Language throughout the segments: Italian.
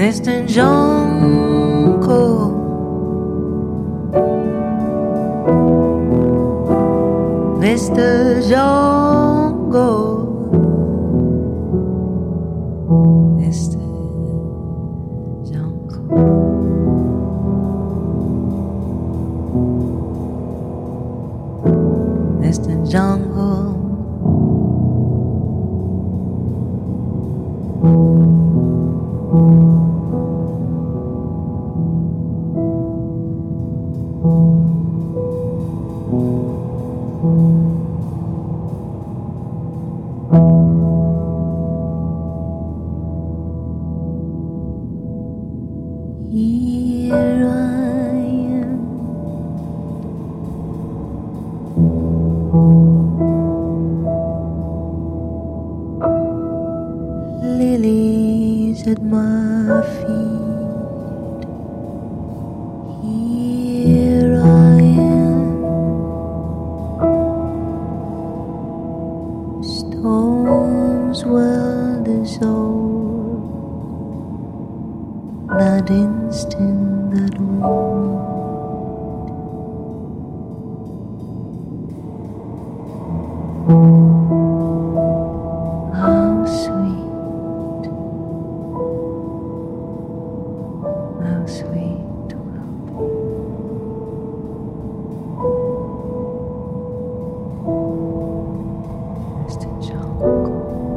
Mr. Jungle, Mr. Jungle, Mr. Mr. Jungle, here I am, lilies at my feet. Here I am, stones well dissolved, that instant that we how sweet, how sweet will be. Mr. Jungle,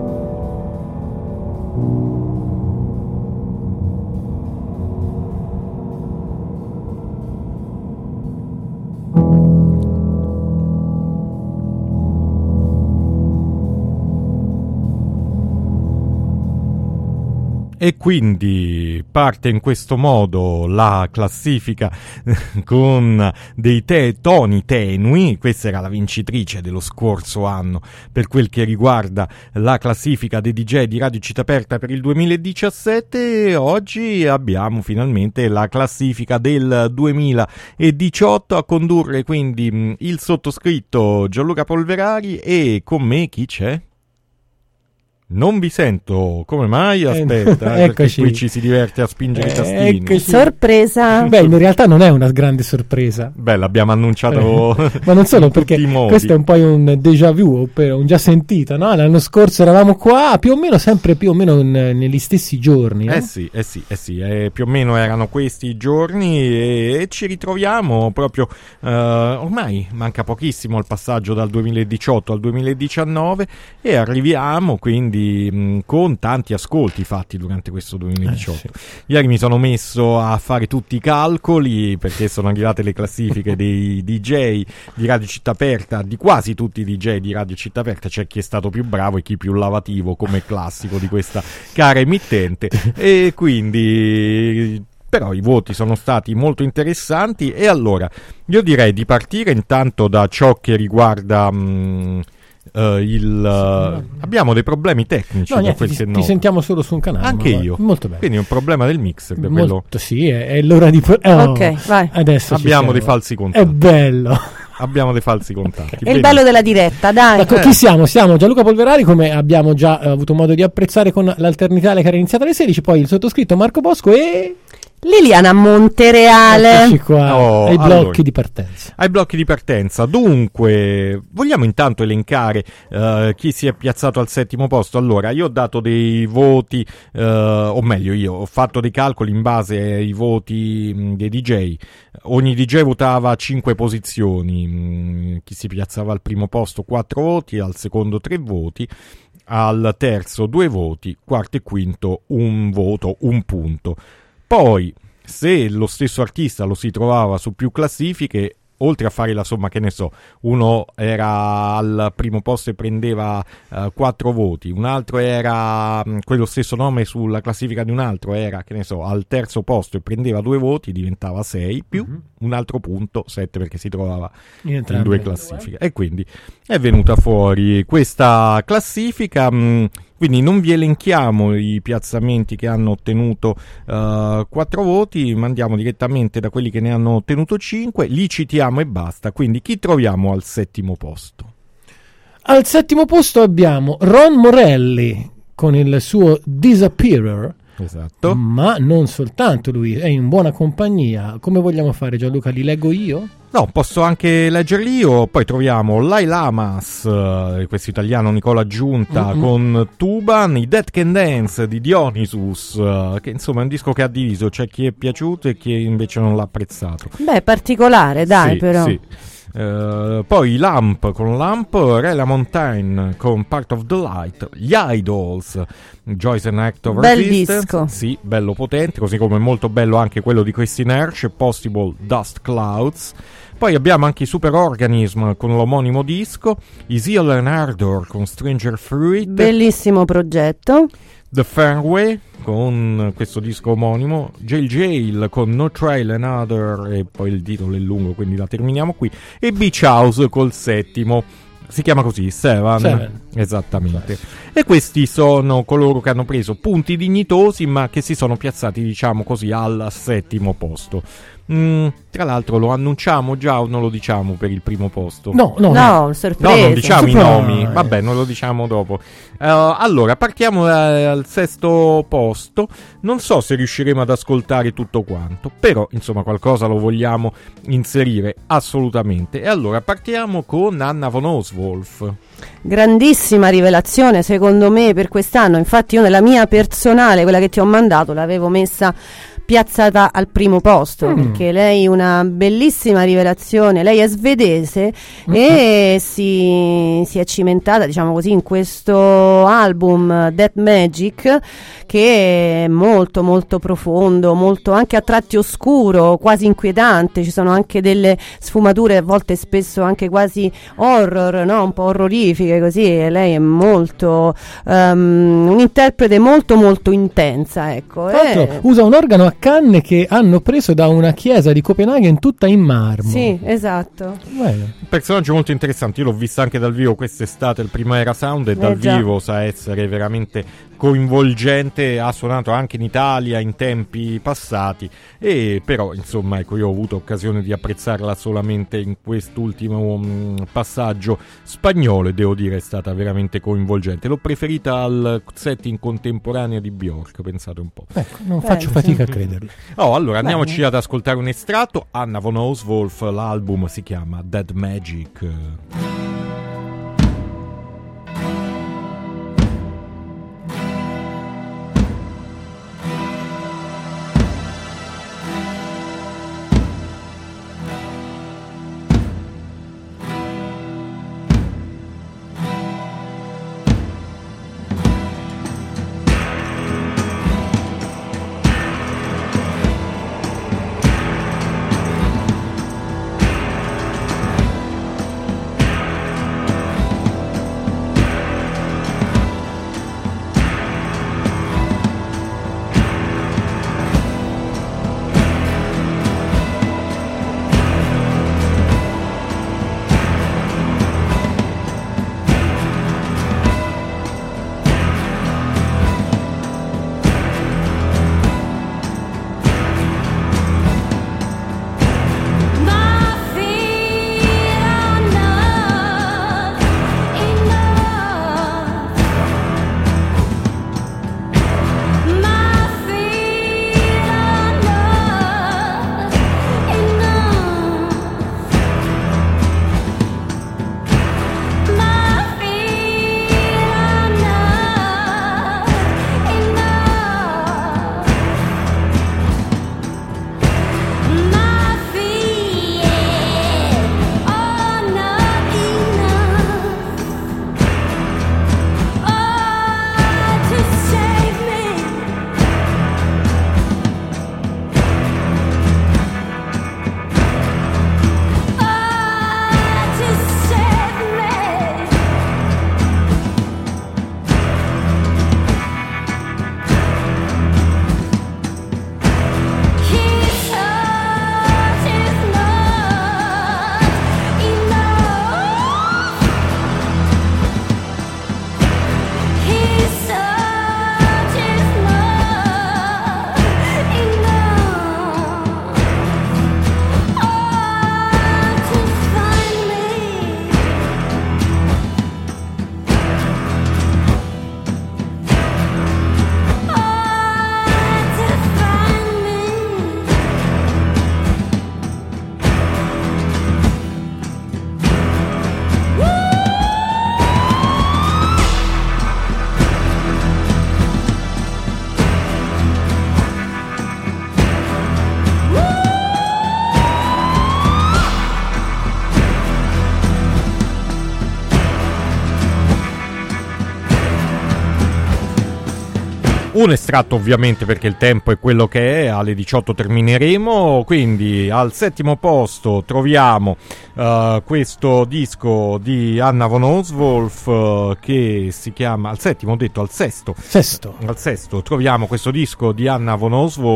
E quindi parte in questo modo la classifica con dei toni tenui. Questa era la vincitrice dello scorso anno per quel che riguarda la classifica dei DJ di Radio Città Aperta per il 2017. Oggi abbiamo finalmente la classifica del 2018, a condurre quindi il sottoscritto Gianluca Polverari, e con me chi c'è? Non vi sento, come mai? Aspetta, perché qui ci si diverte a spingere i tastini. Eccoci. Sorpresa! Beh, in realtà non è una grande sorpresa. Beh, l'abbiamo annunciato. Ma non solo, perché questo è un po' un déjà vu, un già sentito, no? L'anno scorso eravamo qua, più o meno sempre negli stessi giorni, no? Sì, più o meno erano questi i giorni, e ci ritroviamo proprio, ormai manca pochissimo il passaggio dal 2018 al 2019, e arriviamo quindi con tanti ascolti fatti durante questo 2018. Sì. Ieri mi sono messo a fare tutti i calcoli, perché sono arrivate le classifiche dei DJ di Radio Città Aperta, di quasi tutti i DJ di Radio Città Aperta. C'è chi è stato più bravo e chi più lavativo, come classico di questa cara emittente, e quindi però i voti sono stati molto interessanti. E allora io direi di partire intanto da ciò che riguarda abbiamo dei problemi tecnici, no, niente, ti sentiamo solo su un canale. Anche io. Molto bene. Quindi è un problema del mixer, molto, sì, è l'ora di ok, vai. Adesso abbiamo dei falsi contatti. È bello. Abbiamo dei falsi contatti. È il bello della diretta, dai. Chi siamo? Siamo Gianluca Polverari, come abbiamo già avuto modo di apprezzare con l'alternità che era iniziata alle 16, poi il sottoscritto Marco Bosco e Liliana Montereale. Eccoci qua, ai blocchi di partenza. Ai blocchi di partenza. Dunque, vogliamo intanto elencare chi si è piazzato al settimo posto. Allora, io ho dato dei voti, o meglio, io ho fatto dei calcoli in base ai voti dei DJ. Ogni DJ votava 5 posizioni. Chi si piazzava al primo posto 4 voti, al secondo 3 voti, al terzo 2 voti, quarto e quinto 1 voto, 1 punto. Poi, se lo stesso artista lo si trovava su più classifiche, oltre a fare la somma, che ne so, uno era al primo posto e prendeva 4 voti, un altro era quello stesso nome sulla classifica di un altro, era, che ne so, al terzo posto e prendeva 2 voti, diventava 6, più un altro punto, 7, perché si trovava in 2 classifiche. E quindi è venuta fuori questa classifica. Quindi non vi elenchiamo i piazzamenti che hanno ottenuto 4 voti, mandiamo direttamente da quelli che ne hanno ottenuto 5, li citiamo e basta. Quindi chi troviamo al settimo posto? Al settimo posto abbiamo Ron Morelli con il suo Disappearer, Esatto. Ma non soltanto lui, è in buona compagnia. Come vogliamo fare, Gianluca? Li leggo io? No, posso anche leggerli io. Poi troviamo Lai Lamas, questo italiano Nicola Giunta con Tuban, i Dead Can Dance di Dionysus, che insomma è un disco che ha diviso, c'è chi è piaciuto e chi invece non l'ha apprezzato. Beh, particolare, dai, Sì, però. sì. Poi Lamp con Lamp, Rela Montaigne con Part of the Light, gli Idols, Joyce and Act of Bel Resistance, disco. sì, bello potente, così come molto bello anche quello di Christine Hersh, Possible Dust Clouds. Poi abbiamo anche i Super Organism con l'omonimo disco, i Zeal and Ardor con Stranger Fruit, Bellissimo progetto. The Fairway con questo disco omonimo, Jail con No Trail and Other, e poi il titolo è lungo quindi la terminiamo qui, e Beach House col settimo, si chiama così, Seven. Esattamente. E questi sono coloro che hanno preso punti dignitosi ma che si sono piazzati, diciamo così, al settimo posto. Tra l'altro lo annunciamo già o non lo diciamo per il primo posto? No, sorpresa. No, non diciamo i nomi, Surprise. vabbè, non lo diciamo dopo. Allora, partiamo al sesto posto. Non so se riusciremo ad ascoltare tutto quanto, però insomma qualcosa lo vogliamo inserire assolutamente. E allora partiamo con Anna von Oswolf. Grandissima rivelazione secondo me per quest'anno. Infatti io nella mia personale, quella che ti ho mandato, l'avevo messa piazzata al primo posto, perché lei è una bellissima rivelazione. Lei è svedese e si è cimentata, diciamo così, in questo album Death Magic, che è molto molto profondo, molto anche a tratti oscuro, quasi inquietante. Ci sono anche delle sfumature a volte spesso anche quasi horror, no? Un po' orrorifiche così, e lei è molto un interprete molto molto intensa, ecco. Tra l'altro usa un organo a canne che hanno preso da una chiesa di Copenaghen tutta in marmo. Sì, esatto. Bene. Personaggio molto interessante, io l'ho vista anche dal vivo quest'estate, il Primavera Sound, e dal già. vivo sa essere veramente coinvolgente, ha suonato anche in Italia in tempi passati, e però insomma ecco, io ho avuto occasione di apprezzarla solamente in quest'ultimo passaggio spagnolo e devo dire è stata veramente coinvolgente. L'ho preferita al setting contemporaneo di Bjork, pensate un po'. Ecco, non faccio fatica a crederlo. Oh, allora andiamoci ad ascoltare un estratto. Anna von Oswolf, l'album si chiama Dead Magic. un estratto ovviamente perché il tempo è quello che è, alle 18 termineremo, quindi al 7° posto troviamo questo disco di Anna von Oswolf che si chiama, al 7° ho detto, al 6° al 6° troviamo questo disco di Anna von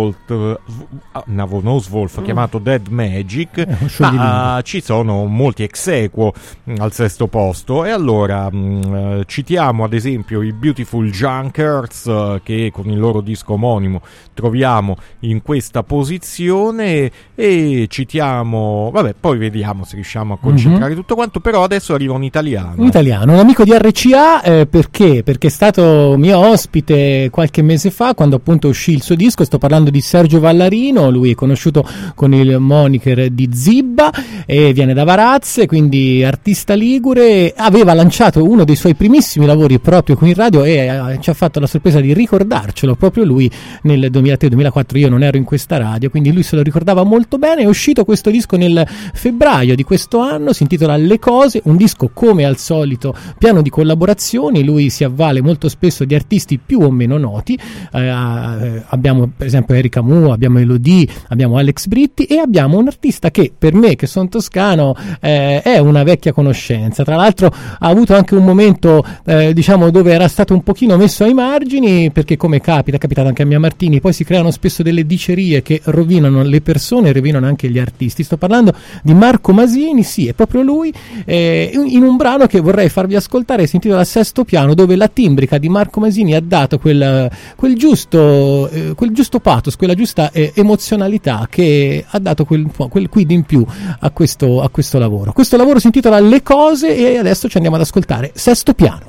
Oswolf chiamato Dead Magic, ma ci sono molti ex equo al 6° posto, e allora citiamo ad esempio i Beautiful Junkers che con il loro disco omonimo troviamo in questa posizione, e citiamo, vabbè, poi vediamo se riusciamo a concentrare tutto quanto, però adesso arriva un italiano, un amico di RCA, perché è stato mio ospite qualche mese fa quando appunto uscì il suo disco. Sto parlando di Sergio Vallarino, lui è conosciuto con il moniker di Zibba e viene da Varazze, quindi artista ligure. Aveva lanciato uno dei suoi primissimi lavori proprio qui in radio e ci ha fatto la sorpresa di ricordarcelo proprio lui nel 2003-2004. Io non ero in questa radio, quindi lui se lo ricordava molto bene. È uscito questo disco nel febbraio di questo anno, si intitola Le Cose, un disco come al solito pieno di collaborazioni. Lui si avvale molto spesso di artisti più o meno noti, abbiamo per esempio Erika Mu, abbiamo Elodie, abbiamo Alex Britti, e abbiamo un artista che per me, che sono toscano, è una vecchia conoscenza. Tra l'altro ha avuto anche un momento diciamo dove era stato un pochino messo ai margini, perché come è capitato anche a Mia Martini, poi si creano spesso delle dicerie che rovinano le persone e rovinano anche gli artisti. Sto parlando di Marco Masini. Sì, è proprio lui, in un brano che vorrei farvi ascoltare, si intitola Sesto Piano, dove la timbrica di Marco Masini ha dato quel giusto pathos, quella giusta emozionalità, che ha dato quel quid in più a questo lavoro. Questo lavoro si intitola Le Cose, e adesso ci andiamo ad ascoltare Sesto Piano.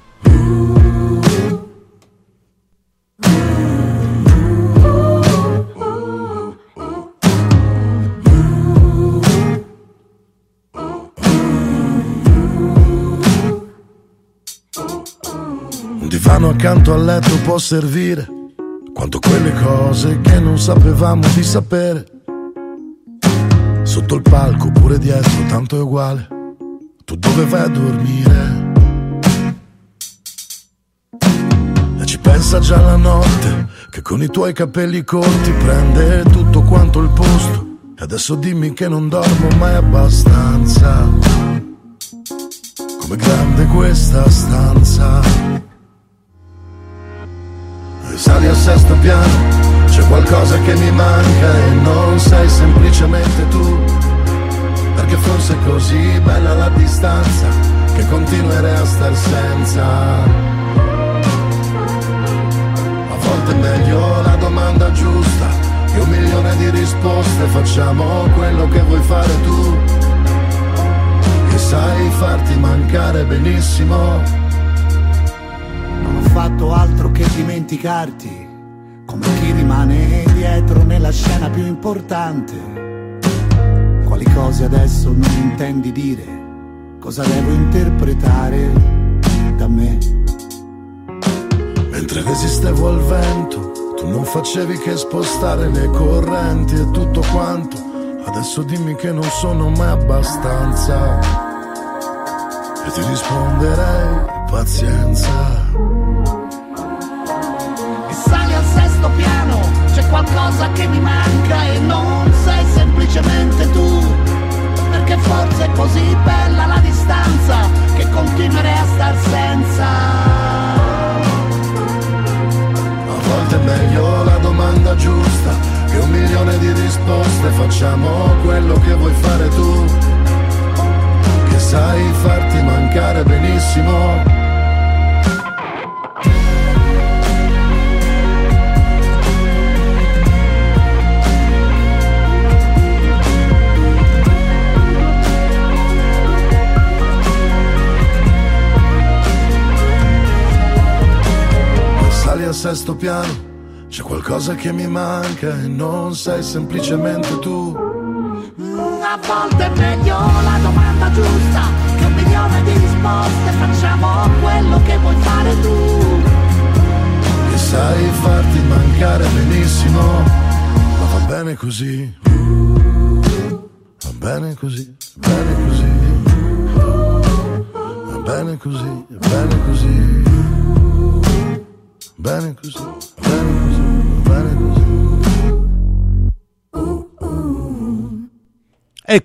Un divano accanto al letto può servire quanto quelle cose che non sapevamo di sapere. Sotto il palco pure dietro, tanto è uguale. Tu dove vai a dormire? E ci pensa già la notte, che con i tuoi capelli corti prende tutto quanto il posto. E adesso dimmi che non dormo mai abbastanza. Com'è grande questa stanza. E sali al 6° piano, c'è qualcosa che mi manca e non sei semplicemente tu. Perché forse è così bella la distanza che continuerei a star senza. A volte è meglio la domanda giusta che 1 milione di risposte. Facciamo quello che vuoi fare tu, che sai farti mancare benissimo. Non ho fatto altro che dimenticarti, come chi rimane dietro nella scena più importante. Quali cose adesso non intendi dire, cosa devo interpretare da me? Mentre resistevo al vento, tu non facevi che spostare le correnti e tutto quanto. Adesso dimmi che non sono mai abbastanza, e ti risponderei pazienza. E sali al 6° piano, c'è qualcosa che mi manca e non sei semplicemente tu. Perché forse è così bella la distanza che continuerei a star senza. A volte è meglio la domanda giusta che 1 milione di risposte. Facciamo quello che vuoi fare tu, che sai farti mancare benissimo. Sali al 6° piano, c'è qualcosa che mi manca e non sei semplicemente tu. A volte è meglio la domanda giusta che 1 milione di risposte. Facciamo quello che vuoi fare tu, che sai farti mancare benissimo. Ma va bene così, va bene così, va bene così, va bene così, va bene così. bene così, bene così, bene così. E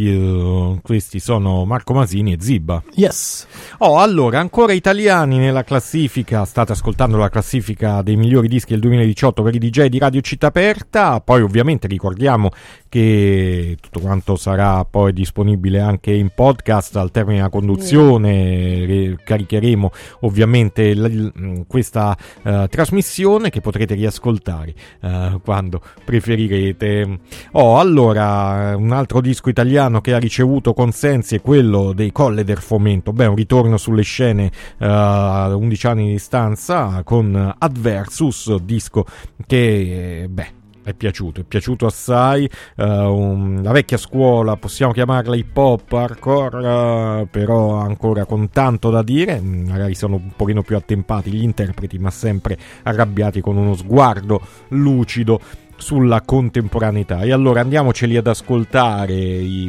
questi sono Marco Masini e Zibba. Yes. Allora, ancora italiani nella classifica. State ascoltando la classifica dei migliori dischi del 2018 per i DJ di Radio Città Aperta. Poi ovviamente ricordiamo che tutto quanto sarà poi disponibile anche in podcast al termine della conduzione. Caricheremo ovviamente questa trasmissione che potrete riascoltare quando preferirete. Allora, un altro disco italiano che ha ricevuto consensi è quello dei Colle del Fomento. Un ritorno sulle scene a 11 anni di distanza con Adversus, disco che è piaciuto assai. La vecchia scuola, possiamo chiamarla hip hop hardcore, però ancora con tanto da dire. Magari sono un pochino più attempati gli interpreti, ma sempre arrabbiati, con uno sguardo lucido sulla contemporaneità. E allora andiamoceli ad ascoltare i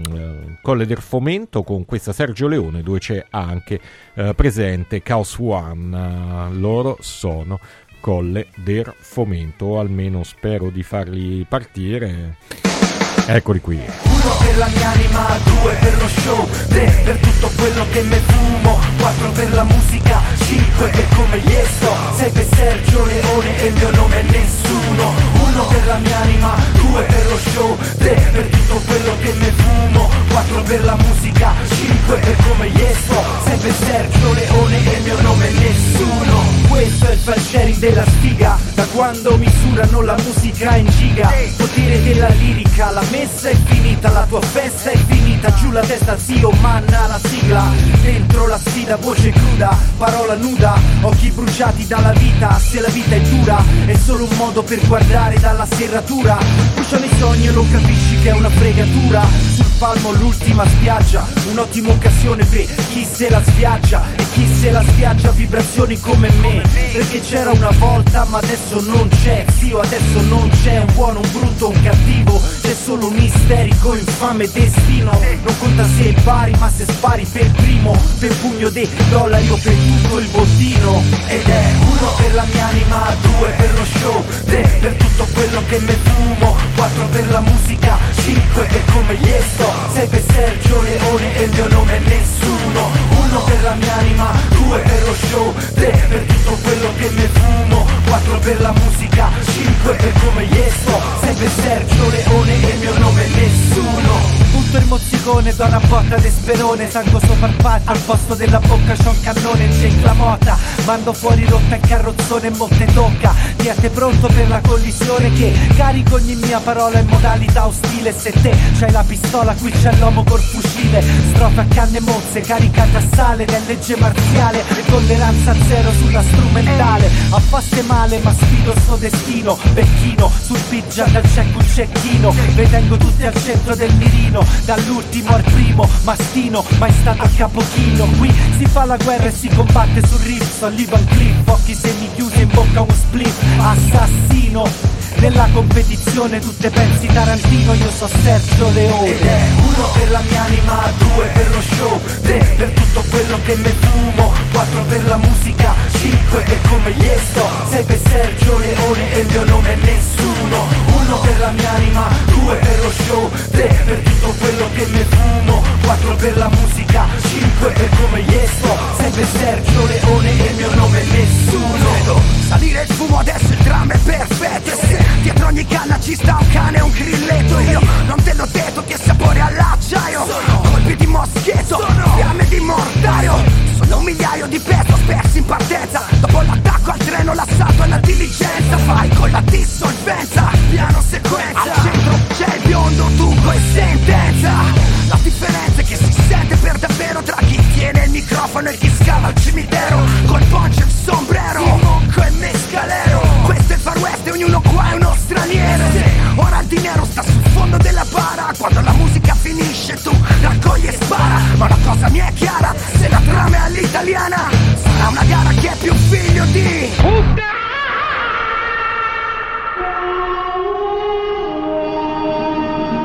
Colle del Fomento con questa Sergio Leone, dove c'è anche presente Chaos One. Loro sono Colle del Fomento, o almeno spero di farli partire. Eccoli qui. 1 per la mia anima, 2 per lo show, 3 per tutto quello che me fumo, 4 per la musica, 5 per come gli sto, 6 per Sergio Leone e il mio nome è nessuno. 1 per la mia anima, 2 per lo show, 3 per tutto quello che me fumo, 4 per la musica, 5 per come gli sto, 6 per Sergio Leone e il mio nome è nessuno. Questo è il file sharing della sfiga, da quando misurano la musica in giga. Potere della lirica, la messa è finita, la tua festa è finita. Giù la testa zio, manna la sigla. Dentro la sfida, voce cruda, parola nuda, occhi bruciati dalla vita. Se la vita è dura, è solo un modo per guardare dalla serratura. Bruciano i sogni e lo capisci che è una fregatura. Sul palmo l'ultima spiaggia, un'ottima occasione per chi se la sviaggia. E chi se la sviaggia vibrazioni come me. Perché c'era una volta ma adesso non c'è. Zio, adesso non c'è un buono, un brutto, un cattivo. C'è solo un isterico, infame destino. Non conta se è pari ma se spari per primo. Per pugno dei dollari o per tutto il bottino. Ed è 1 per la mia anima, 2 per lo show, 3 per tutto quello che me fumo, 4 per la musica, 5 per come gli sto, 6 per Sergio Leone e il mio nome è nessuno. 1 per la mia anima, 2 per lo show, 3 per tutto quello che me fumo, 4 per la musica, 5 per come gli sto, 6 per Sergio Leone e il mio nome è nessuno. Butto il mozzicone, do una botta de sperone, sangue sopra il patto, al posto della bocca c'ho un cannone, c'è la mota, mando fuori rotta e carrozzone e mo te tocca. Siate pronto per la collisione che carico ogni mia parola in modalità ostile. Se te c'hai la pistola, qui c'è l'uomo col fucile. Strofe a canne mozze, caricate a sale del legge marziale e tolleranza zero sulla strumentale. Affaste male ma sfido sto destino, becchino sul pigia dal cecco un cecchino. Vedengo tutti al centro del mirino, dall'ultimo al primo, mastino, mai stato a capochino. Qui si fa la guerra e si combatte sul riff, Sullivan Cliff, occhi semichiusi in bocca un split, assassino. Nella competizione tutte pensi Tarantino, io so Sergio Leone. Ed è 1 per la mia anima, 2 per lo show, 3 per tutto quello che me fumo, 4 per la musica, 5 per come gli sto, 6 per Sergio Leone e il mio nome è nessuno. 1 per la mia anima, 2 per lo show, 3 per tutto quello che me fumo, 4 per la musica, 5 per come gli sto, 6 per Sergio Leone e il mio nome è nessuno. Vedo salire il fumo, adesso il dramma è perfetto. E se dietro ogni canna ci sta un cane e un grilletto, io non te l'ho detto che sapore all'acciaio. Colpi di moschetto, fiamme di mortaio. Sono un migliaio di peso spersi in partenza. Dopo l'attacco al treno, l'assalto alla diligenza. Fai con la dissolvenza, piano sequenza. Al centro c'è il biondo, dunque e sentenza. La differenza è che si sente per davvero tra chi tiene il microfono e chi scava al cimitero. Col poncho e il sombrero, monco e mescalero. Questo è il Far West e ognuno qua è uno straniero. Ora il dinero sta sul fondo della bara. Quando la musica finisce tu raccogli e spara. Ma una cosa mi è chiara, se la trama è all'italiana sarà una gara che è più figlio di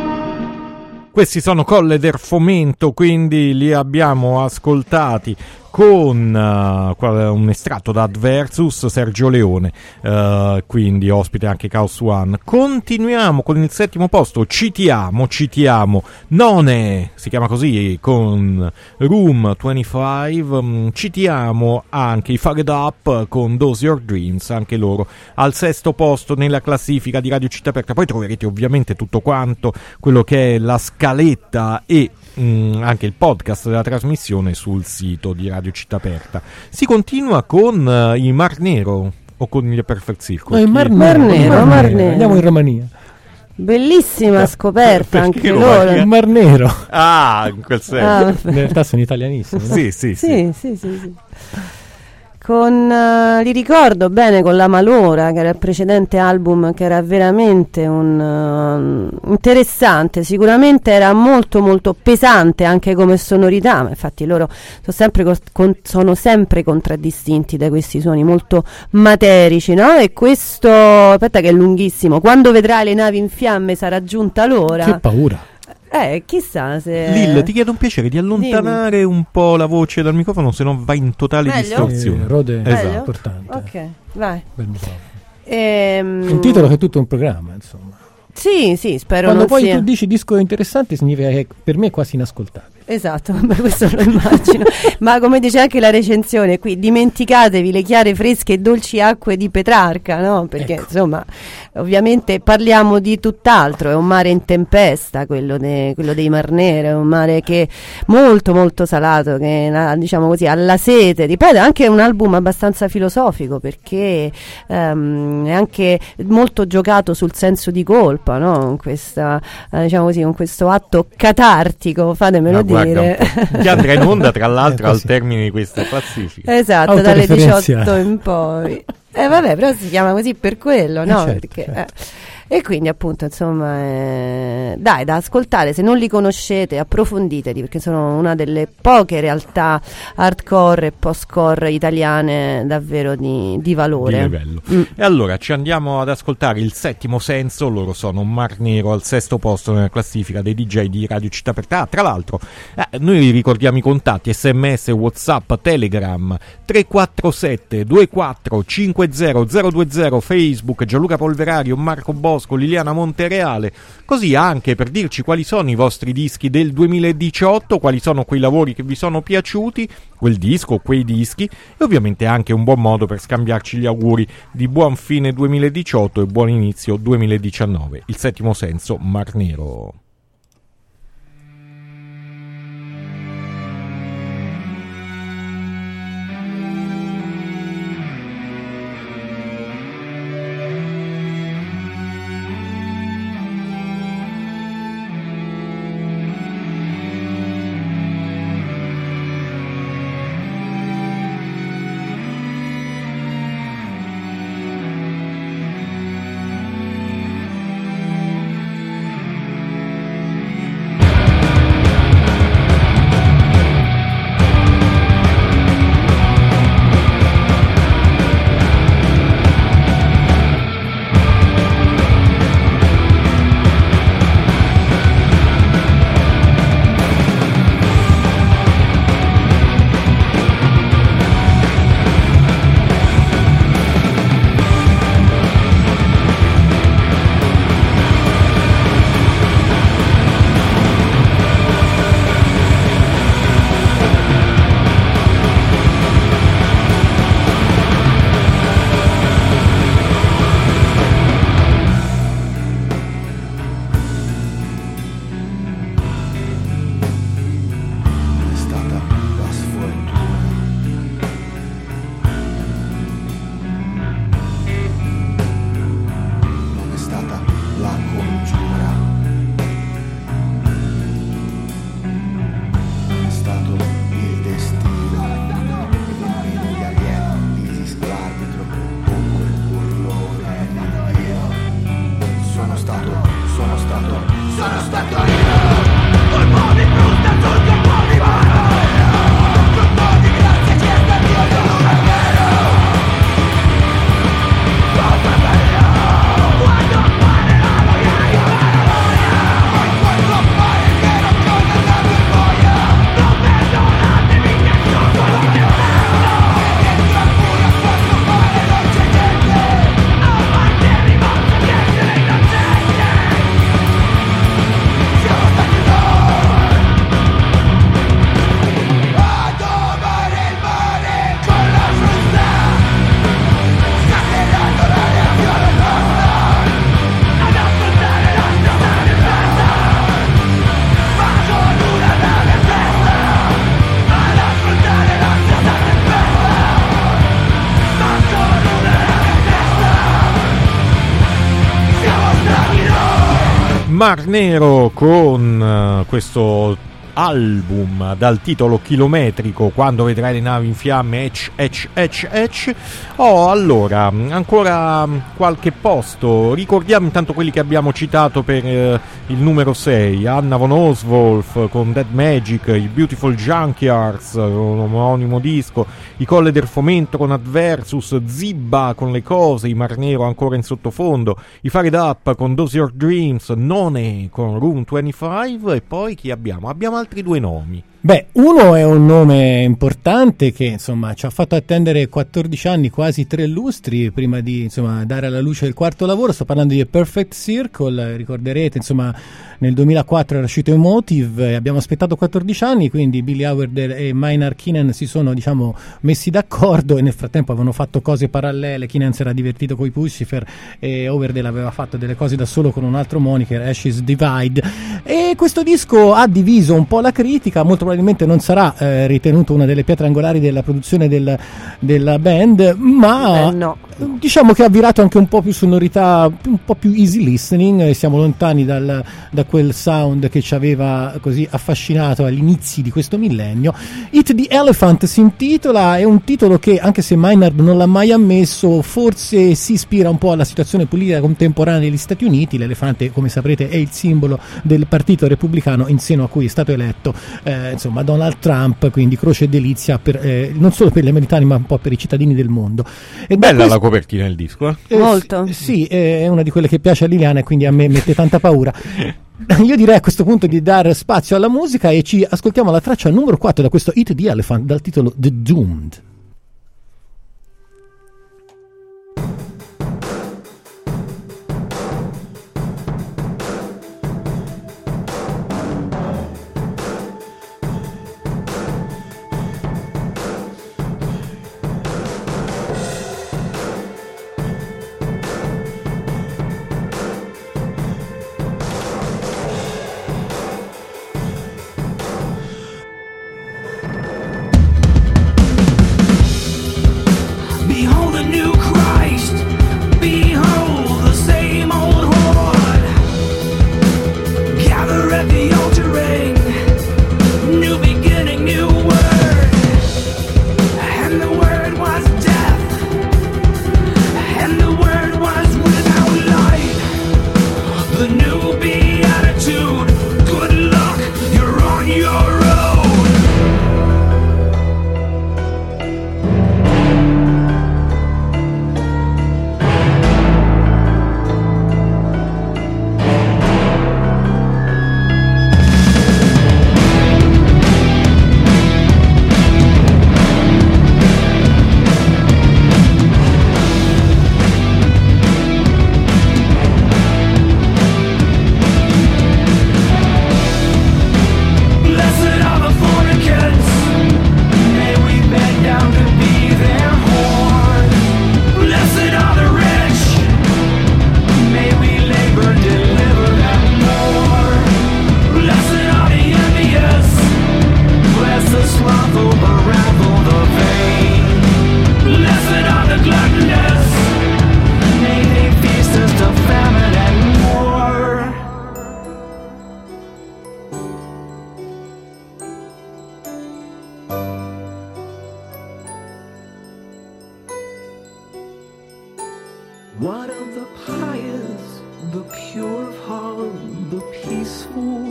Questi sono Colle del Fomento, quindi li abbiamo ascoltati con un estratto da Adversus, Sergio Leone, quindi ospite anche Chaos One. Continuiamo con il settimo posto, citiamo None, si chiama così, con Room 25, citiamo anche i Fucked Up con Those Your Dreams, anche loro al sesto posto nella classifica di Radio Città Aperta. Poi troverete ovviamente tutto quanto quello che è la scaletta e anche il podcast della trasmissione sul sito di Radio Città Aperta. Si continua con i Mar Nero o con il Perfect Circle? No, il Mar Nero. Andiamo in Romania. Bellissima scoperta anche loro. Il Mar Nero. Ah, in quel senso. In realtà sono italianissimi, no? Sì. Li ricordo bene con La Malora, che era il precedente album, che era veramente interessante, sicuramente era molto molto pesante anche come sonorità, ma infatti loro sono sempre contraddistinti da questi suoni molto materici, no? E questo, aspetta che è lunghissimo, Quando vedrai le navi in fiamme sarà giunta l'ora. Che paura. Chissà se... Lil, ti chiedo un piacere di allontanare un po' la voce dal microfono, se no va in totale distorsione. Rode Esatto. è importante. Ok, vai. Bel microfono. Un titolo che è tutto un programma, insomma. Sì, spero. Quando non poi sia... tu dici disco interessante, significa che per me è quasi inascoltabile. Esatto, questo lo immagino. Ma come dice anche la recensione qui, dimenticatevi le chiare, fresche e dolci acque di Petrarca, no? Perché insomma, ovviamente parliamo di tutt'altro, è un mare in tempesta, quello dei Mar Nero, è un mare che molto molto salato, che diciamo così, alla sete. Ripeto, è anche un album abbastanza filosofico, perché è anche molto giocato sul senso di colpa, no? Con questa, diciamo così, con questo atto catartico, fatemelo dire. Che andrà in onda tra l'altro al termine di questa classifica. Esatto, dalle 18 in poi. Vabbè, però si chiama così per quello, no? Certo, Perché, certo. E quindi appunto insomma dai, da ascoltare, se non li conoscete approfonditeli, perché sono una delle poche realtà hardcore e post-core italiane davvero di valore, di livello. E allora ci andiamo ad ascoltare il Settimo Senso. Loro sono Mar Nero al sesto posto nella classifica dei DJ di Radio Città Aperta. Tra l'altro noi vi ricordiamo i contatti: SMS, WhatsApp, Telegram 347 24 50 020, Facebook Gianluca Polverario, Marco Bosco, Liliana Montereale, così anche per dirci quali sono i vostri dischi del 2018, quali sono quei lavori che vi sono piaciuti, quel disco, quei dischi, e ovviamente anche un buon modo per scambiarci gli auguri di buon fine 2018 e buon inizio 2019. Il Settimo Senso, Mar Nero. Mar Nero con questo album dal titolo chilometrico, Quando vedrai le navi in fiamme, allora ancora qualche posto. Ricordiamo intanto quelli che abbiamo citato per il numero 6: Anna von Oswolf con Dead Magic, i Beautiful Junkyards con un omonimo disco, i Colle del Fomento con Adversus, Zibba con Le Cose, i Mar Nero ancora in sottofondo, i Fired Up con Those Your Dreams, None con Room 25, e poi chi abbiamo? Abbiamo altri due nomi. Beh, uno è un nome importante che insomma ci ha fatto attendere 14 anni, quasi 3 lustri prima di insomma dare alla luce il quarto lavoro. Sto parlando di A Perfect Circle, ricorderete insomma nel 2004 era uscito Emotive, abbiamo aspettato 14 anni, quindi Billy Howard e Maynard Keenan si sono diciamo messi d'accordo e nel frattempo avevano fatto cose parallele. Keenan si era divertito con i Puscifer e Overdale aveva fatto delle cose da solo con un altro moniker, Ashes Divide, e questo disco ha diviso un po' la critica. Molto probabilmente non sarà ritenuto una delle pietre angolari della produzione della band, ma no. Diciamo che ha virato anche un po' più sonorità, un po' più easy listening. Siamo lontani da quel sound che ci aveva così affascinato agli inizi di questo millennio. Eat the Elephant si intitola, è un titolo che, anche se Maynard non l'ha mai ammesso, forse si ispira un po' alla situazione politica contemporanea degli Stati Uniti. L'elefante, come saprete, è il simbolo del partito repubblicano in seno a cui è stato eletto insomma Donald Trump, quindi croce e delizia non solo per gli americani ma un po' per i cittadini del mondo. E bella la copertina del disco, molto. Sì, è una di quelle che piace a Liliana e quindi a me mette tanta paura. Io direi a questo punto di dare spazio alla musica e ci ascoltiamo la traccia numero 4 da questo Eat the Elephant dal titolo The Doomed. What of the pious, the pure of heart, the peaceful?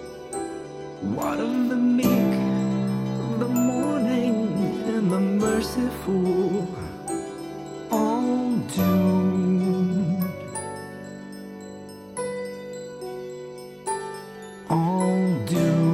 What of the meek, the mourning, and the merciful? All doomed, all doomed.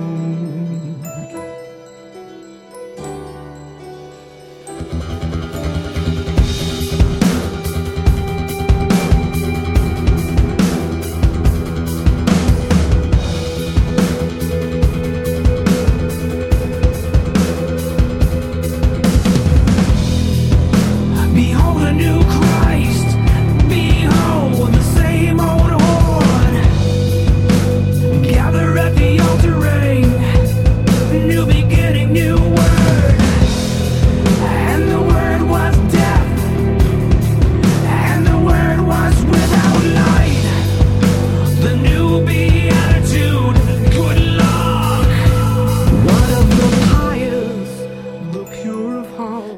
Behold a new Christ.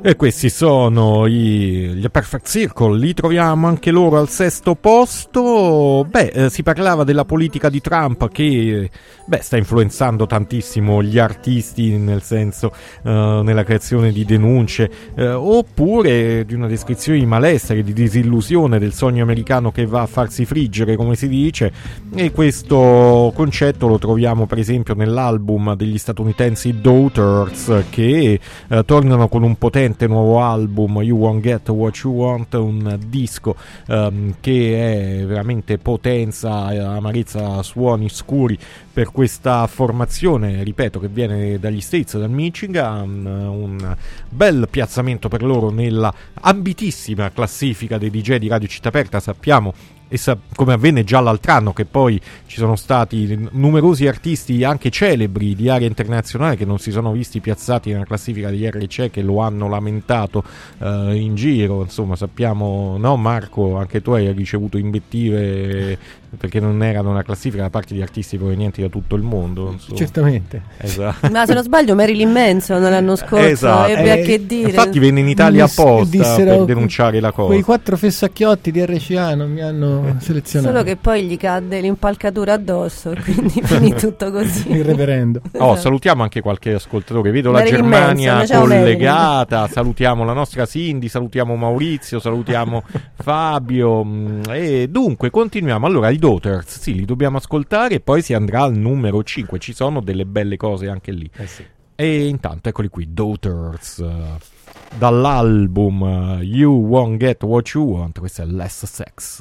E questi sono gli Perfect Circle, li troviamo anche loro al 6° posto. Si parlava della politica di Trump che sta influenzando tantissimo gli artisti, nel senso nella creazione di denunce, oppure di una descrizione di malessere, di disillusione del sogno americano che va a farsi friggere, come si dice, e questo concetto lo troviamo per esempio nell'album degli statunitensi Daughters, che tornano con un potente nuovo album, You Won't Get What You Want, un disco che è veramente potenza, amarezza, suoni scuri per questa formazione, ripeto, che viene dagli States, dal Michigan. Un bel piazzamento per loro nella ambitissima classifica dei DJ di Radio Città Aperta. Sappiamo, come avvenne già l'altro anno, che poi ci sono stati numerosi artisti anche celebri di area internazionale che non si sono visti piazzati nella classifica degli RC, che lo hanno lamentato in giro. Insomma, sappiamo, no Marco, anche tu hai ricevuto invettive perché non erano nella classifica da parte di artisti provenienti da tutto il mondo, insomma. Certamente. Esatto. Ma se non sbaglio Marilyn Manson l'anno scorso ebbe a che dire. Infatti venne in Italia apposta per denunciare la cosa. Quei 4 fessacchiotti di RCA non mi hanno selezionato. Solo che poi gli cadde l'impalcatura addosso e quindi finì tutto così. Il reverendo. Salutiamo anche qualche ascoltatore, vedo Marilyn la Germania Manson, collegata, salutiamo la nostra Cindy, salutiamo Maurizio, salutiamo Fabio, e dunque continuiamo. Allora, i Daughters, sì, li dobbiamo ascoltare e poi si andrà al numero 5, ci sono delle belle cose anche lì. Sì. E intanto eccoli qui, Daughters, dall'album You Won't Get What You Want, questo è Less Sex.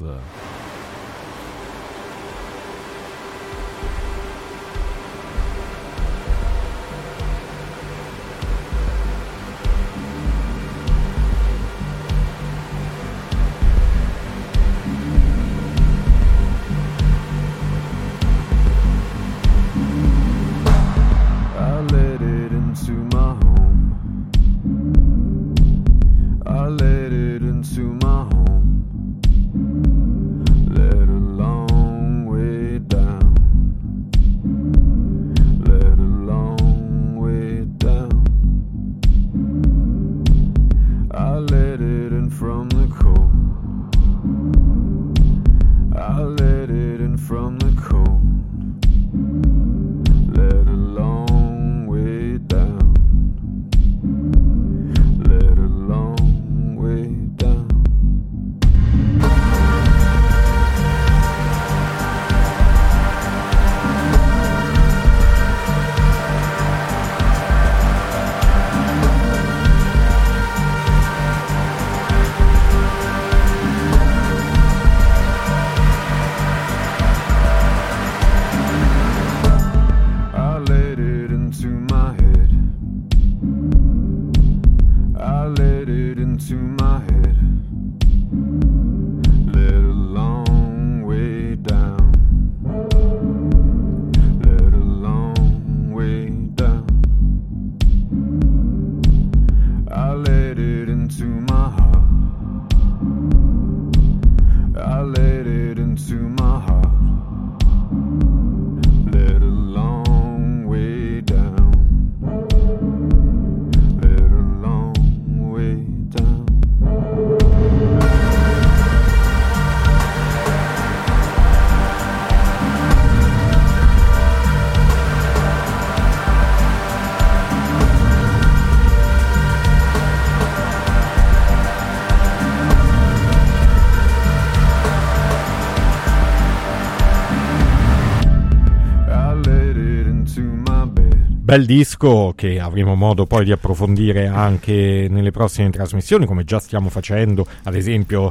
Bel disco che avremo modo poi di approfondire anche nelle prossime trasmissioni, come già stiamo facendo, ad esempio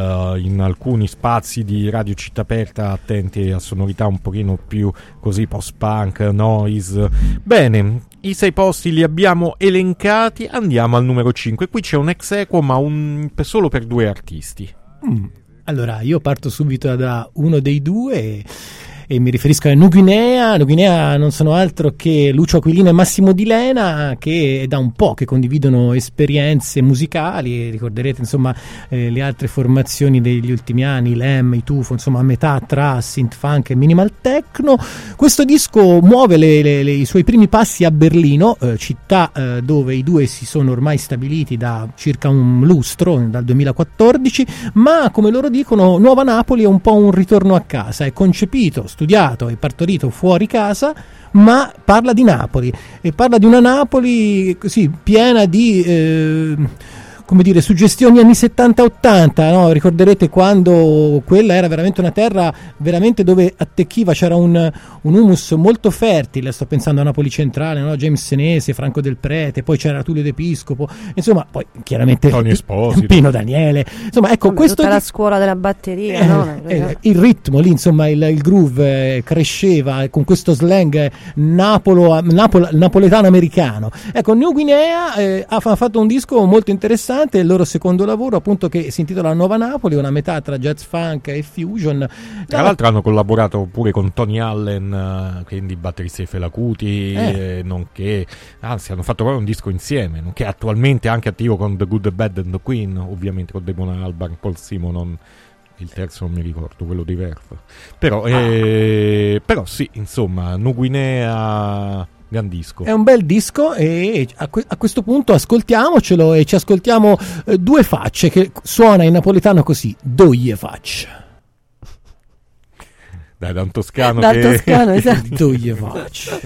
in alcuni spazi di Radio Città Aperta, attenti a sonorità un pochino più così post-punk, noise. Bene, i 6 posti li abbiamo elencati, andiamo al numero 5. Qui c'è un ex equo, ma solo per 2 artisti. Allora, io parto subito da uno dei 2 e mi riferisco a Nuguinea. Nuguinea non sono altro che Lucio Aquilina e Massimo Di Lena, che è da un po' che condividono esperienze musicali. Ricorderete insomma le altre formazioni degli ultimi anni, l'Em, i Tufo, insomma a metà tra synth funk e minimal techno. Questo disco muove i suoi primi passi a Berlino, città dove i due si sono ormai stabiliti da circa un lustro, dal 2014, ma come loro dicono Nuova Napoli è un po' un ritorno a casa, è concepito, studiato e partorito fuori casa, ma parla di Napoli, e parla di una Napoli così piena di come dire, suggestioni anni 70-80, no? Ricorderete quando quella era veramente una terra veramente dove attecchiva, c'era un humus molto fertile. Sto pensando a Napoli Centrale, no? James Senese, Franco del Prete, poi c'era Tullio D'Episcopo, insomma, poi chiaramente Tony Esposito, Pino Daniele, insomma, ecco, questo tutta la scuola della batteria, no? Il ritmo lì, insomma, il groove cresceva con questo slang napoletano americano. Ecco, New Guinea ha fatto un disco molto interessante, il loro secondo lavoro, appunto, che si intitola Nuova Napoli, una metà tra jazz funk e fusion. Tra l'altro hanno collaborato pure con Tony Allen, quindi batterista di Fela Kuti, nonché, anzi, hanno fatto proprio un disco insieme, nonché attualmente anche attivo con The Good, The Bad and The Queen, ovviamente con Damon Albarn, Paul Simonon. Il terzo non mi ricordo, quello di Verve. Però sì, insomma, New Guinea, gran disco. È un bel disco, e a questo punto ascoltiamocelo, e ci ascoltiamo Due Facce, che suona in napoletano così: Due Facce. Dai, da un toscano toscano, esatto. Due Facce.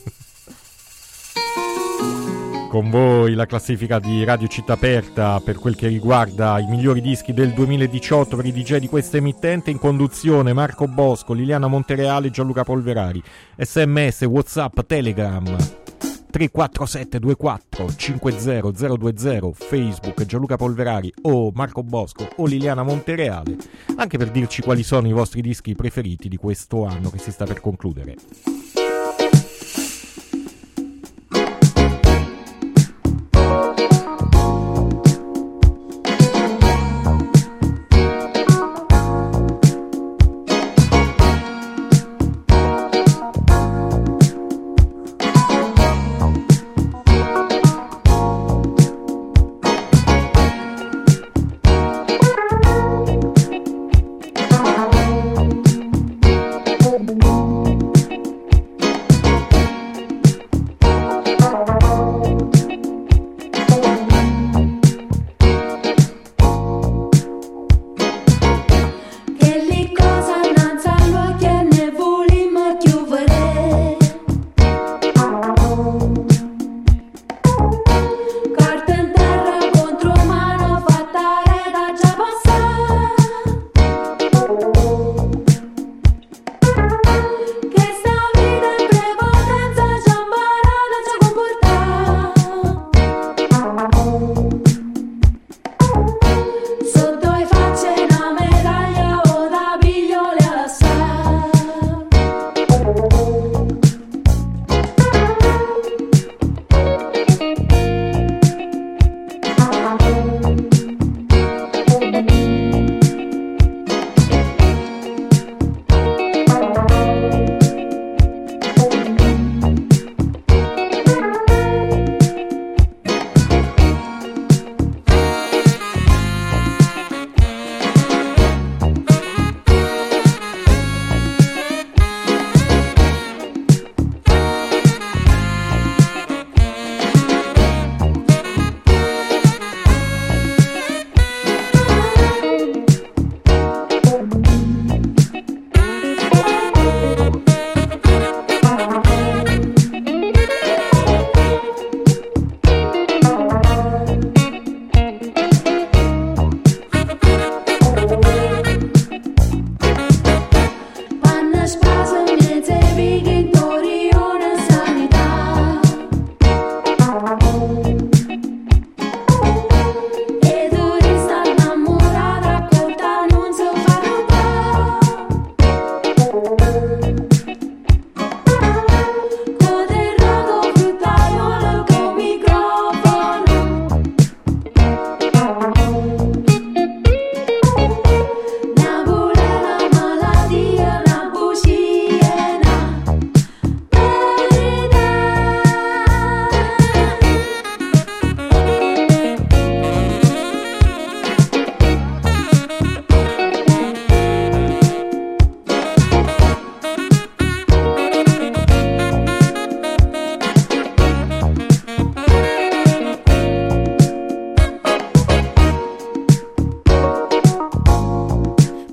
Con voi la classifica di Radio Città Aperta per quel che riguarda i migliori dischi del 2018 per i DJ di questa emittente. In conduzione Marco Bosco, Liliana Montereale, Gianluca Polverari. SMS, WhatsApp, Telegram 347 24 50020, Facebook Gianluca Polverari o Marco Bosco o Liliana Montereale, anche per dirci quali sono i vostri dischi preferiti di questo anno che si sta per concludere.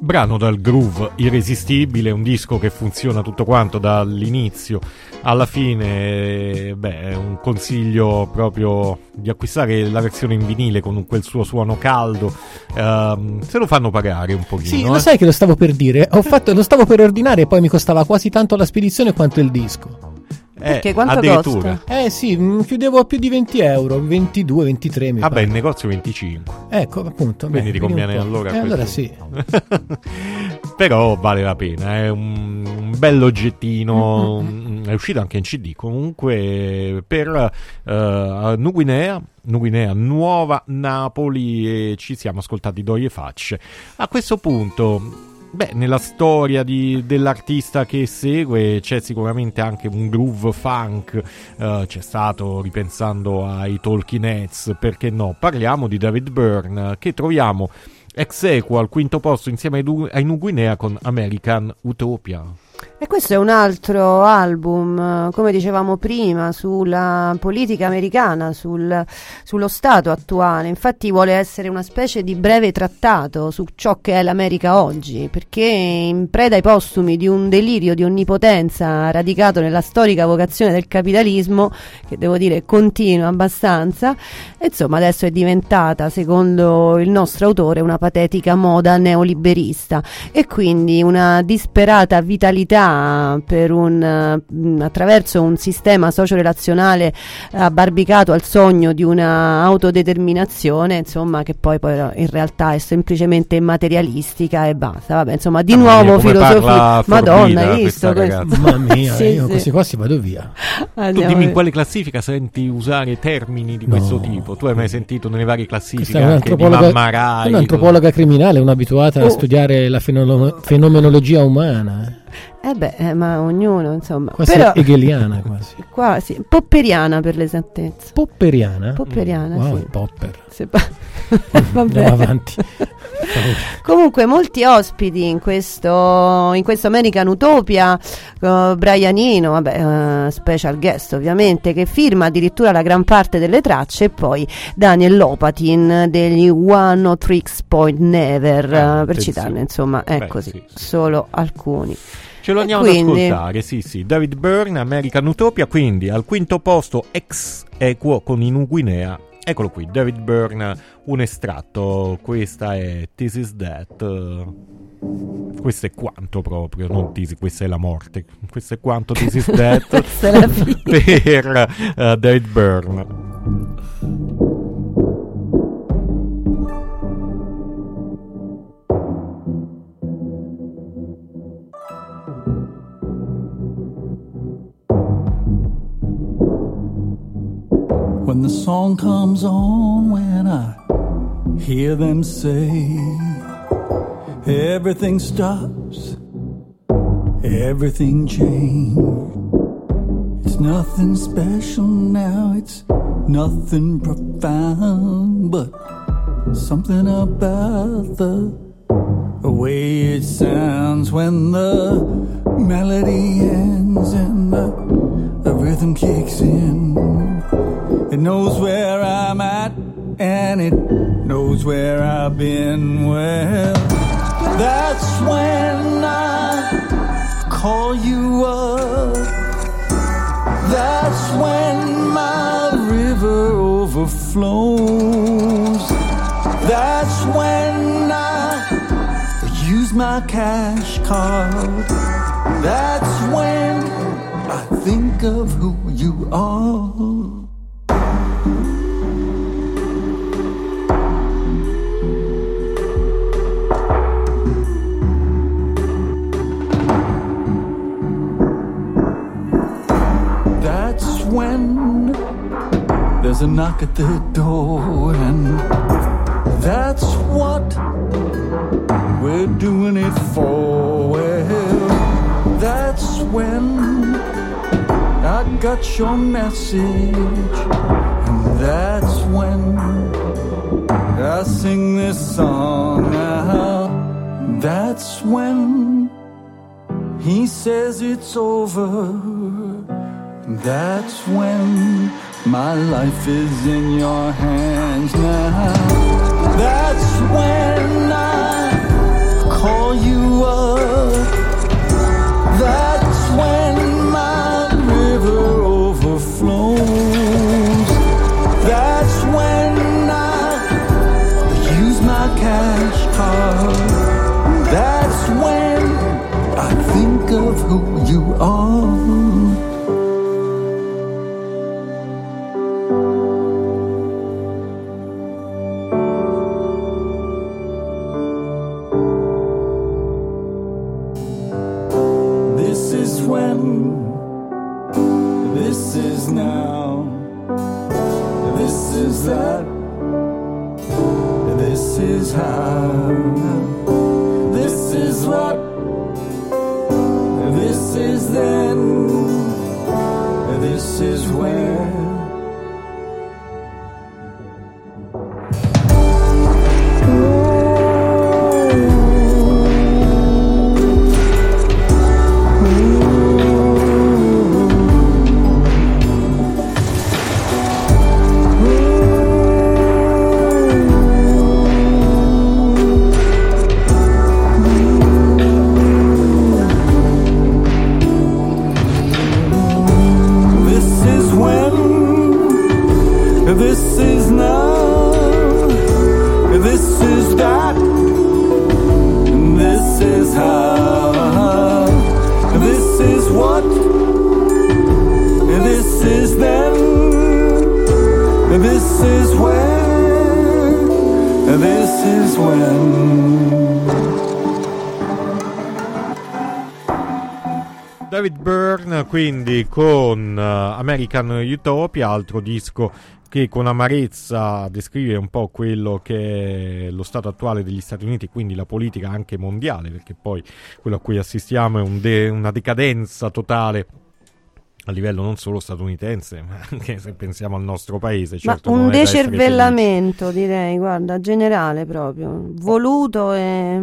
brano dal groove irresistibile, un disco che funziona tutto quanto dall'inizio alla fine. È un consiglio proprio di acquistare la versione in vinile con quel suo suono caldo, se lo fanno pagare un pochino. Sì, lo sai che lo stavo per dire, lo stavo per ordinare e poi mi costava quasi tanto la spedizione quanto il disco. Perché quanto addirittura costa? Sì, chiudevo a più di 20 euro, 22, 23 mi pare. Il negozio 25. Ecco, appunto. Quindi ti conviene allora. Allora sì. Però vale la pena, è un bell'oggettino, è uscito anche in CD comunque per New Guinea, Nuova Napoli, e ci siamo ascoltati Doie Facce. A questo punto, nella storia dell'artista che segue c'è sicuramente anche un groove funk, c'è stato, ripensando ai Talking Heads, perché no, parliamo di David Byrne, che troviamo ex aequo al quinto posto insieme ai New Guinea con American Utopia. E questo è un altro album, come dicevamo prima, sulla politica americana, sullo stato attuale. Infatti vuole essere una specie di breve trattato su ciò che è l'America oggi, perché in preda ai postumi di un delirio di onnipotenza radicato nella storica vocazione del capitalismo, che devo dire continua abbastanza, insomma adesso è diventata, secondo il nostro autore, una patetica moda neoliberista, e quindi una disperata vitalità per attraverso un sistema socio-relazionale abbarbicato al sogno di una autodeterminazione, insomma, che poi in realtà è semplicemente materialistica e basta. Vabbè, insomma, di nuovo filosofia. Madonna, hai visto? Mamma mia, sì, io sì. questi qua si vado via. Tu dimmi in quale classifica senti usare termini di questo tipo? Tu hai mai sentito nelle varie classifiche anche di Mamma Rai? Un'antropologa criminale, un'abituata a studiare la fenomenologia umana. Ma ognuno, insomma. Quasi però, hegeliana quasi. Quasi, popperiana per l'esattezza. Popperiana? Popperiana, wow, sì. Il popper. Vabbè. Andiamo avanti. Comunque molti ospiti in questo American Utopia, Brian Eno, special guest ovviamente, che firma addirittura la gran parte delle tracce, e poi Daniel Lopatin degli One No Tricks Point Never, per citarne, insomma, è così, sì. Solo alcuni. Ce lo andiamo ad ascoltare, sì. David Byrne, American Utopia, quindi al quinto posto ex aequo con i New Guinea. Eccolo qui, David Byrne, un estratto. Questa è This Is That. Questo è quanto proprio, non This, questa è la morte. Questo è quanto This Is That per David Byrne. When the song comes on, when I hear them say everything stops, everything changed. It's nothing special now, it's nothing profound, but something about the way it sounds when the melody ends and the rhythm kicks in. It knows where I'm at and it knows where I've been. Well, that's when I call you up. That's when my river overflows. That's when I use my cash card. That's when I think of who you are. When there's a knock at the door, and that's what we're doing it for. Well, that's when I got your message, and that's when I sing this song out. That's when he says it's over. That's when my life is in your hands now. That's when I call you who you are. This is when, this is now, this is that, this is how, this is what, this is then, this is where. This is now, this is that, this is how, this is what, this is then, this is where, this is when. David Byrne, quindi con American Utopia, altro disco che con amarezza descrive un po' quello che è lo stato attuale degli Stati Uniti, quindi la politica anche mondiale, perché poi quello a cui assistiamo è una decadenza totale a livello non solo statunitense, ma anche se pensiamo al nostro paese. Certo, ma un non è da essere decervellamento, direi, guarda, generale proprio, voluto e...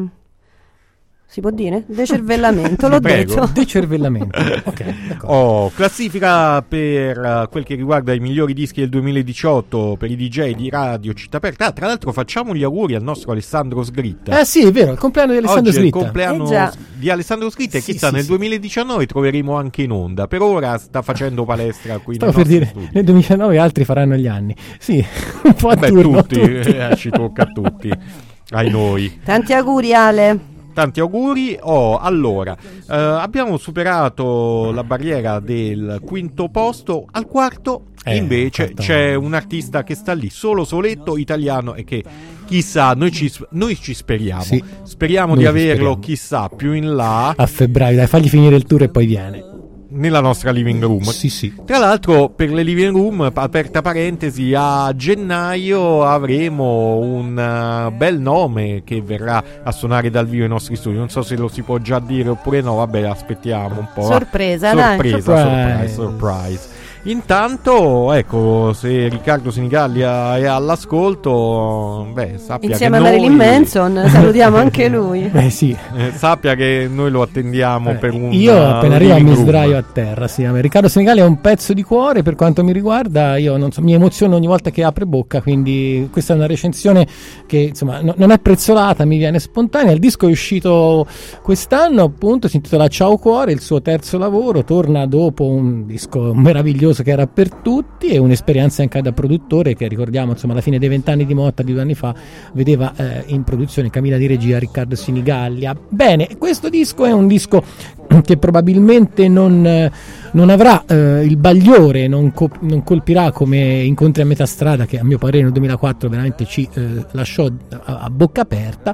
Si può dire? Decervellamento, l'ho Prego. detto. Decervellamento. Ok, Oh, classifica per quel che riguarda i migliori dischi del 2018 per i DJ di Radio Città Aperta. Tra l'altro facciamo gli auguri al nostro Alessandro Sgritta. Sì, è vero, il compleanno di Alessandro Oggi è il Sgritta. compleanno di Alessandro Sgritta e Sì, chissà sì, nel sì. 2019 troveremo anche in onda. Per ora sta facendo palestra qui Stavo nei per nostri dire, studi. nel 2019 altri faranno gli anni. Sì, un po' a Beh, turno. tutti. Ci tocca a tutti. Ai noi. Tanti auguri, Ale. Tanti auguri. Allora, abbiamo superato la barriera del quinto posto. Al quarto invece quarto. c'è un artista che sta lì, soletto, italiano, e che chissà, noi ci speriamo. Sì, Speriamo noi di ci averlo, speriamo. chissà, più in là, A febbraio, dai, fagli finire il tour e poi viene. nella nostra living room. Sì, sì. Tra l'altro, per le living room, aperta parentesi, a gennaio avremo un bel nome che verrà a suonare dal vivo ai nostri studi. Non so se lo si può già dire oppure no, vabbè, aspettiamo un po'. Sorpresa, dai. Surprise. Intanto, ecco, se Riccardo Sinigallia è all'ascolto, sappia Insieme che a Marilyn Manson, salutiamo anche lui. Sì. Sappia che noi lo attendiamo per un Io appena arrivo living mi room. sdraio a terra. Sì. Riccardo Senigalli è un pezzo di cuore per quanto mi riguarda. Io non so, mi emoziono ogni volta che apre bocca, quindi questa è una recensione che insomma non è prezzolata, mi viene spontanea. Il disco è uscito quest'anno, appunto, si intitola Ciao Cuore, il suo terzo lavoro, torna dopo un disco meraviglioso che era per tutti e un'esperienza anche da produttore che ricordiamo, insomma, alla fine dei 20 anni di Motta di 2 anni fa vedeva in produzione, cabina di regia, Riccardo Sinigallia. Bene, questo disco è un disco che probabilmente non avrà il bagliore, non colpirà come Incontri a metà strada, che a mio parere nel 2004 veramente ci lasciò a bocca aperta,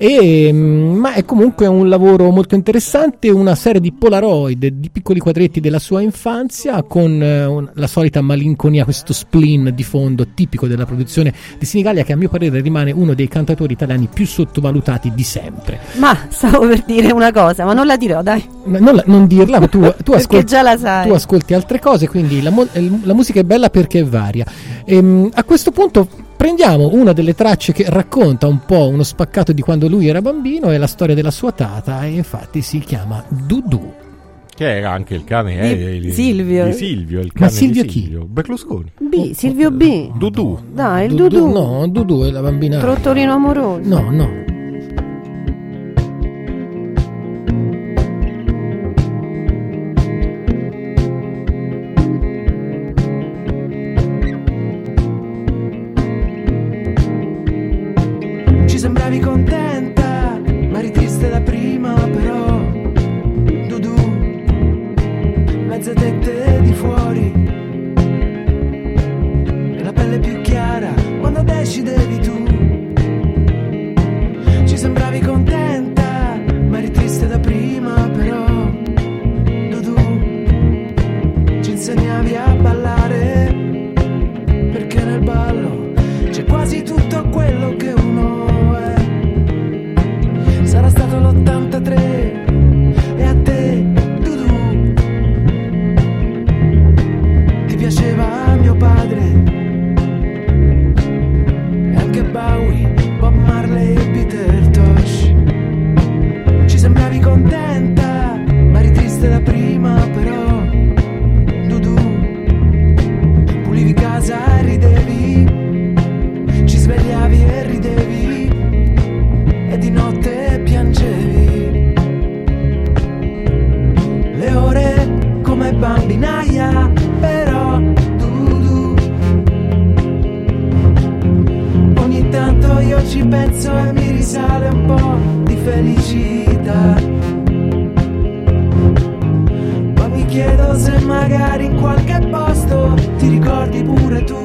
ma è comunque un lavoro molto interessante, una serie di polaroid, di piccoli quadretti della sua infanzia con la solita malinconia, questo spleen di fondo tipico della produzione di Sinigallia, che a mio parere rimane uno dei cantatori italiani più sottovalutati di sempre. Ma stavo per dire una cosa, ma non la dirò, dai. Non dirla, ma tu ascolti, già la sai. tu ascolti altre cose, quindi la musica è bella perché è varia. A questo punto prendiamo una delle tracce che racconta un po' uno spaccato di quando lui era bambino, è la storia della sua tata, e infatti si chiama Dudu. Che era anche il cane Di Silvio. Di Silvio, il Ma cane Silvio di chi? Silvio. Berlusconi. Silvio B. Dudu. Dai, il Dudu. No, Dudu è la bambina. Trottolino amoroso. No. Ci sembravi contenta, ma eri triste da prima, però Dudu, mezzo e mi risale un po' di felicità. Ma mi chiedo se magari in qualche posto ti ricordi pure tu.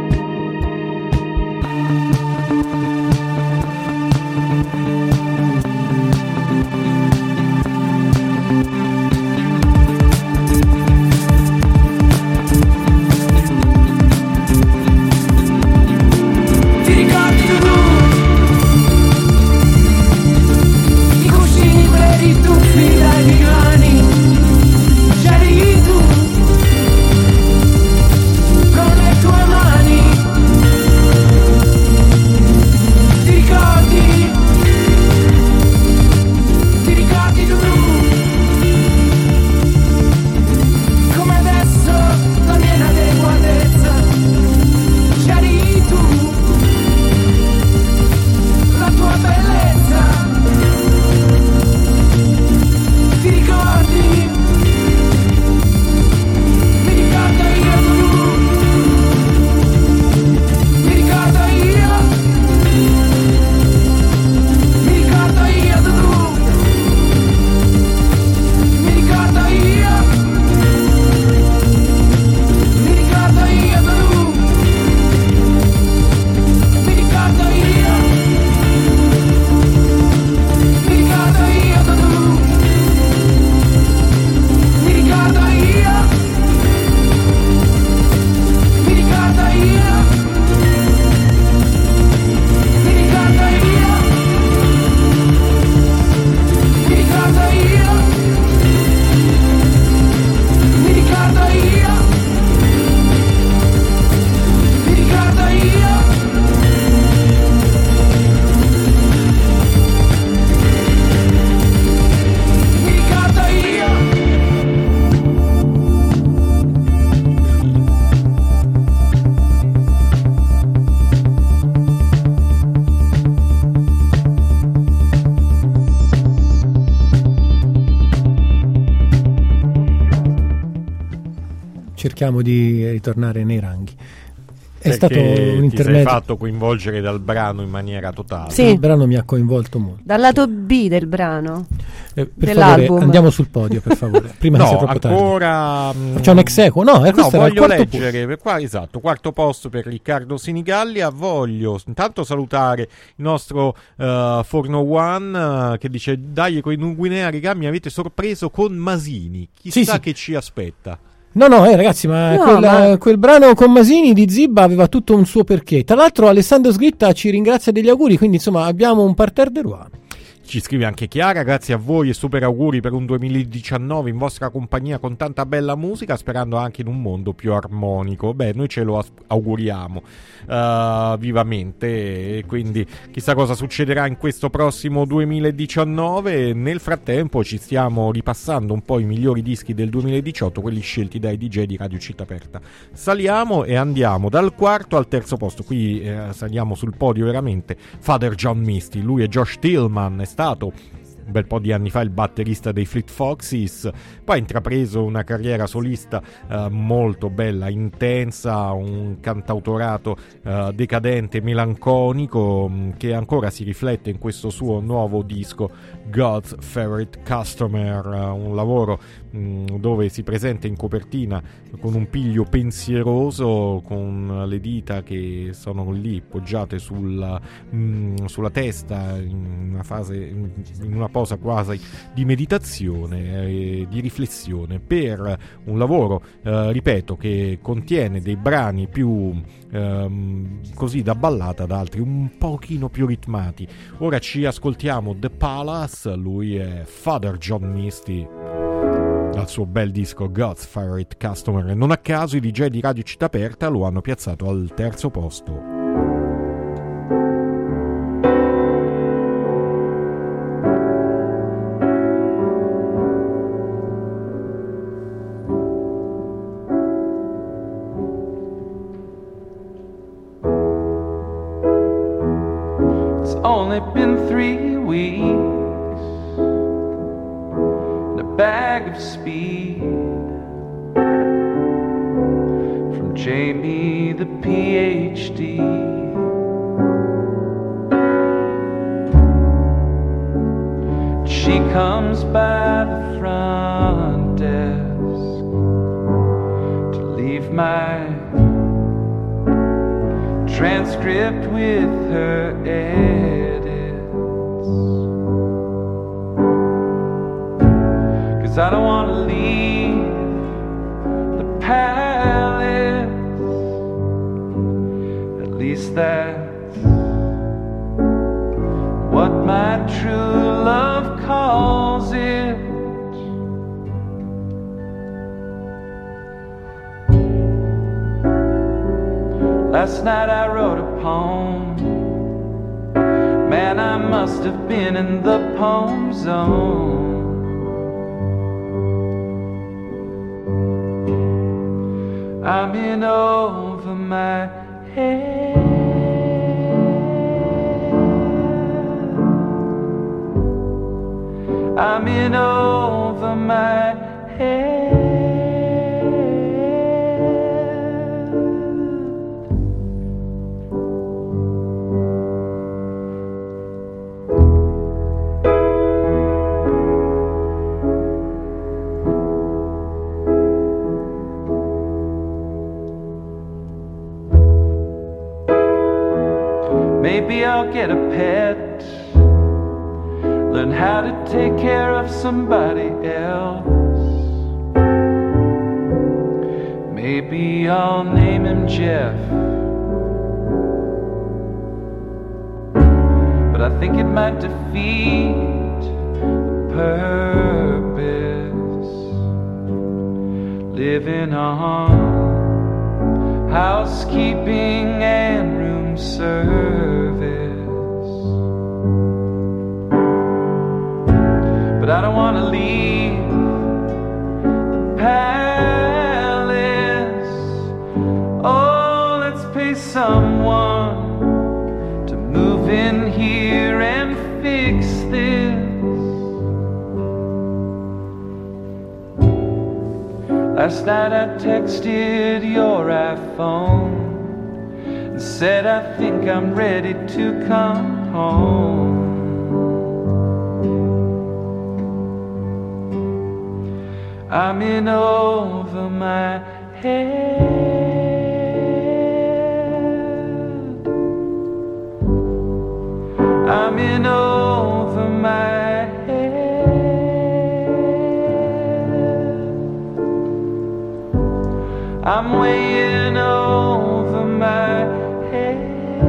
Cerchiamo di ritornare nei ranghi. È Perché stato un ti sei intermezzo. fatto coinvolgere dal brano in maniera totale. Sì. Il brano mi ha coinvolto molto. Dal lato B del brano. Per Dell'album. favore, andiamo sul podio, per favore. Prima che sia No, troppo tardi. ancora C'è un ex equo? No, questo era il voglio quarto posto. leggere qua, esatto, quarto posto per Riccardo Sinigallia. Voglio intanto salutare il nostro Forno One che dice: dai, con i Guinea Riga mi avete sorpreso con Masini, chissà Sì. che ci aspetta. No, ragazzi, ma, No, quel brano con Masini di Zibba aveva tutto un suo perché. Tra l'altro Alessandro Sgritta ci ringrazia degli auguri, quindi insomma abbiamo un parterre de roi. Ci scrive anche Chiara: grazie a voi e super auguri per un 2019 in vostra compagnia con tanta bella musica, sperando anche in un mondo più armonico. Beh, noi ce lo auguriamo vivamente, e quindi chissà cosa succederà in questo prossimo 2019. Nel frattempo ci stiamo ripassando un po' i migliori dischi del 2018, quelli scelti dai DJ di Radio Città Aperta. Saliamo e andiamo dal quarto al terzo posto. Qui saliamo sul podio veramente. Father John Misty, lui è Josh Tillman, è stato un bel po' di anni fa il batterista dei Fleet Foxes, poi ha intrapreso una carriera solista molto bella, intensa, un cantautorato decadente, melanconico, che ancora si riflette in questo suo nuovo disco God's Favorite Customer, un lavoro dove si presenta in copertina con un piglio pensieroso, con le dita che sono lì poggiate sulla testa in una posa quasi di meditazione e di riflessione, per un lavoro ripeto, che contiene dei brani più così da ballata, da altri un pochino più ritmati. Ora ci ascoltiamo The Palace, lui è Father John Misty dal suo bel disco God's Favorite Customer, e non a caso i DJ di Radio Città Aperta lo hanno piazzato al terzo posto. It's only been 3 weeks, bag of speed from Jamie the PhD. she comes by the front desk to leave my transcript with her edits. 'Cause I don't want to leave the palace, at least that's what my true love calls it. Last night I wrote a poem. Man, I must have been in the poem zone. I'm in over my head. I'm in over my head. Maybe I'll get a pet, learn how to take care of somebody else. Maybe I'll name him Jeff, but I think it might defeat the purpose, living on housekeeping and room service. But I don't want to leave the palace. Oh, let's pay someone to move in here and fix this. Last night I texted your iPhone and said I think I'm ready to come home. I'm in over my head. I'm in over my head. I'm way in over my head.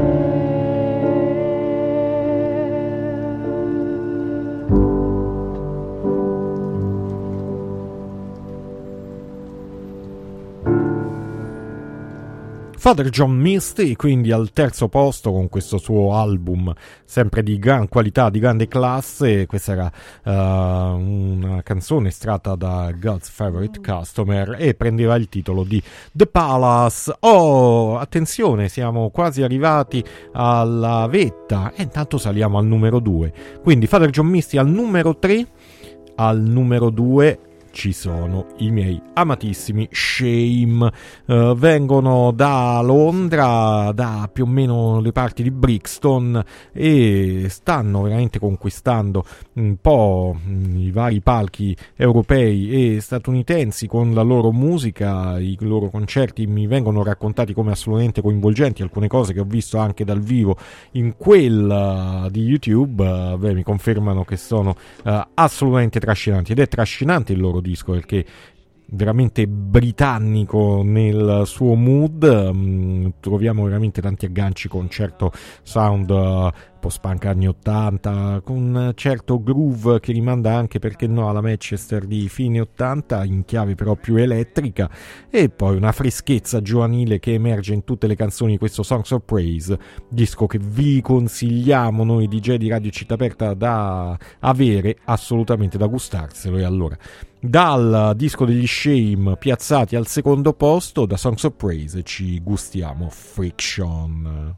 Father John Misty, quindi al terzo posto con questo suo album sempre di gran qualità, di grande classe. Questa era una canzone estratta da God's Favorite Customer e prendeva il titolo di The Palace. Oh, attenzione, siamo quasi arrivati alla vetta e intanto saliamo al numero 2. Quindi Father John Misty al numero 3, al numero 2 ci sono i miei amatissimi Shame. Vengono da Londra, da più o meno le parti di Brixton, e stanno veramente conquistando un po' i vari palchi europei e statunitensi con la loro musica. I loro concerti mi vengono raccontati come assolutamente coinvolgenti, alcune cose che ho visto anche dal vivo in quel di YouTube mi confermano che sono assolutamente trascinanti, ed è trascinante il loro disco perché veramente britannico nel suo mood. Troviamo veramente tanti agganci con certo sound post-punk anni 80, con certo groove che rimanda anche, perché no, alla Manchester di fine 80, in chiave però più elettrica, e poi una freschezza giovanile che emerge in tutte le canzoni di questo Songs of Praise, disco che vi consigliamo noi DJ di Radio Città Aperta da avere, assolutamente da gustarselo. E allora, dal disco degli Shame piazzati al secondo posto, da Songs of Praise ci gustiamo Friction.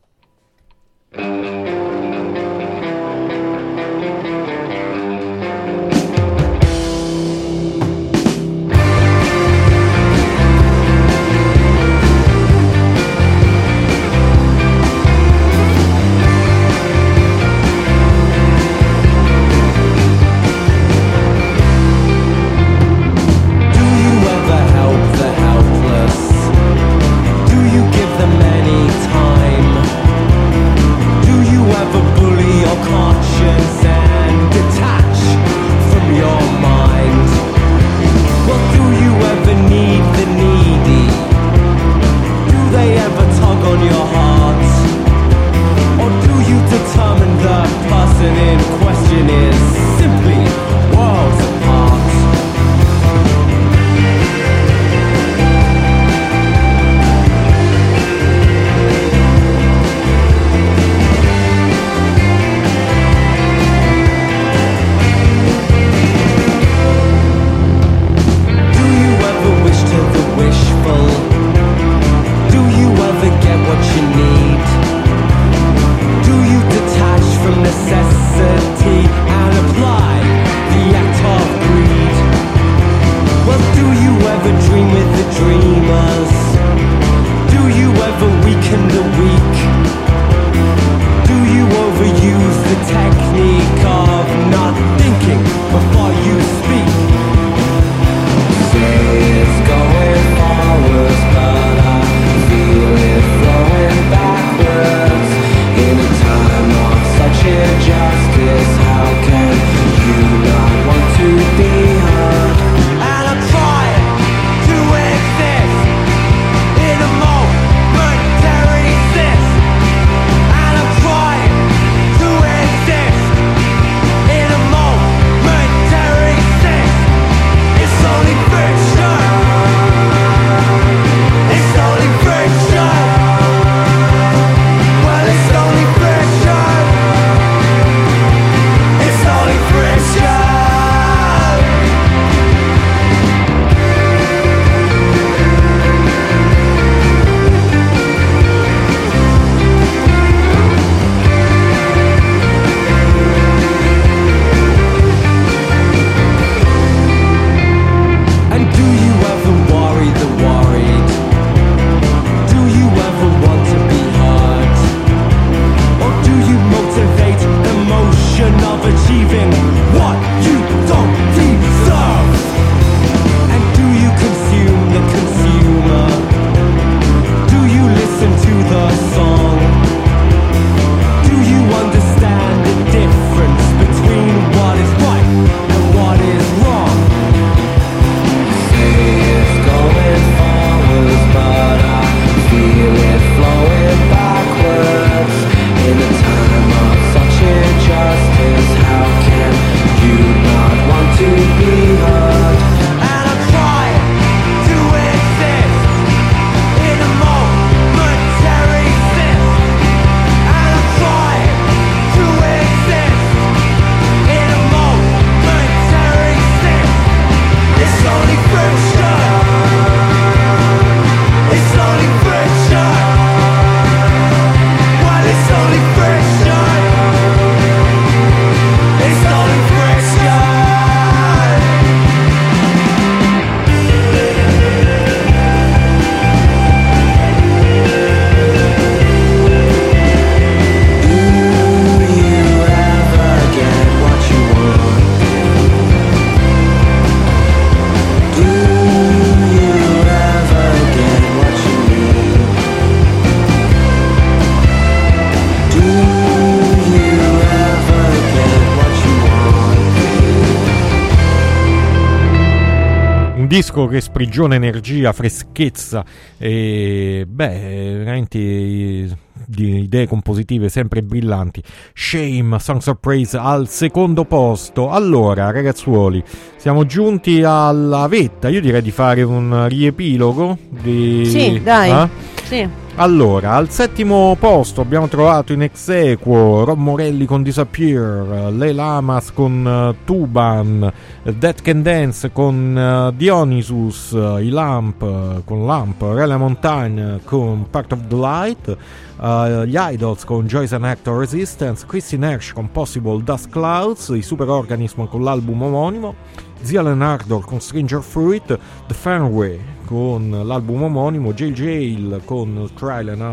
un disco che sprigiona energia, freschezza e veramente di idee compositive sempre brillanti. Shame, Songs of Praise al secondo posto. Allora ragazzuoli, siamo giunti alla vetta, io direi di fare un riepilogo Sì, dai. Sì. Allora, al settimo posto abbiamo trovato in ex aequo Rob Morelli con Disappear, Le Lamas con Tuban, That Can Dance con Dionysus, i Lamp con Lamp, Rella Montagne con Part of the Light, gli Idols con Joyce and Hector Resistance, Christine Hersh con Possible Dust Clouds, i Super Organism con l'album omonimo, Zion Ardor con Stranger Fruit, The Fenway con l'album omonimo, Jail con Trial and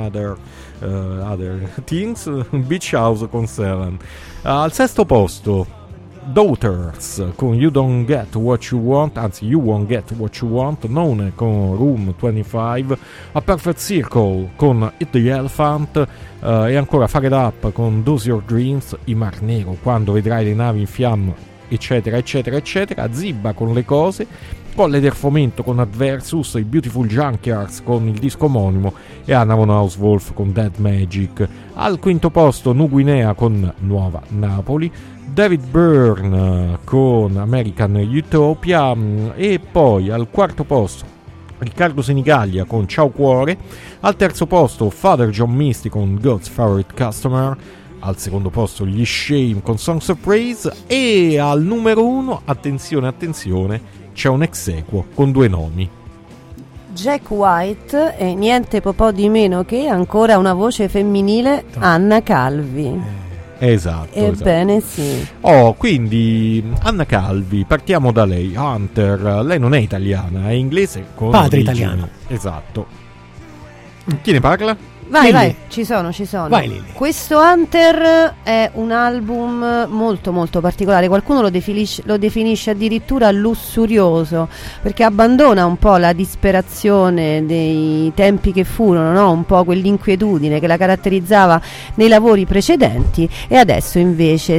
Other Things, Beach House con Seven. Al sesto posto Daughters con You Don't Get What You Want, anzi You Won't Get What You Want, None con Room 25, A Perfect Circle con Eat the Elephant, e ancora Fire It Up con Those Your Dreams, I Mar Nero, Quando vedrai le navi in fiamme, eccetera eccetera eccetera, Zibba con Le Cose, Colle del Fomento con Adversus, i Beautiful Junkyards con il disco omonimo e Anna von Hauswolf con Dead Magic. Al quinto posto New Guinea con Nuova Napoli, David Byrne con American Utopia, e poi al quarto posto Riccardo Senigallia con Ciao Cuore, al terzo posto Father John Misty con God's Favorite Customer, al secondo posto gli Shame con Songs of Praise, e al numero uno, attenzione, c'è un ex aequo con due nomi. Jack White e niente po' di meno che ancora una voce femminile, Anna Calvi. Esatto. Ebbene sì. Quindi Anna Calvi, partiamo da lei. Hunter, lei non è italiana, è inglese con padre origini. italiano. Esatto. Chi ne parla? Vai, ci sono. Vai, Lily. Questo Hunter è un album molto molto particolare, qualcuno lo definisce addirittura lussurioso, perché abbandona un po' la disperazione dei tempi che furono, no? Un po' quell'inquietudine che la caratterizzava nei lavori precedenti, e adesso invece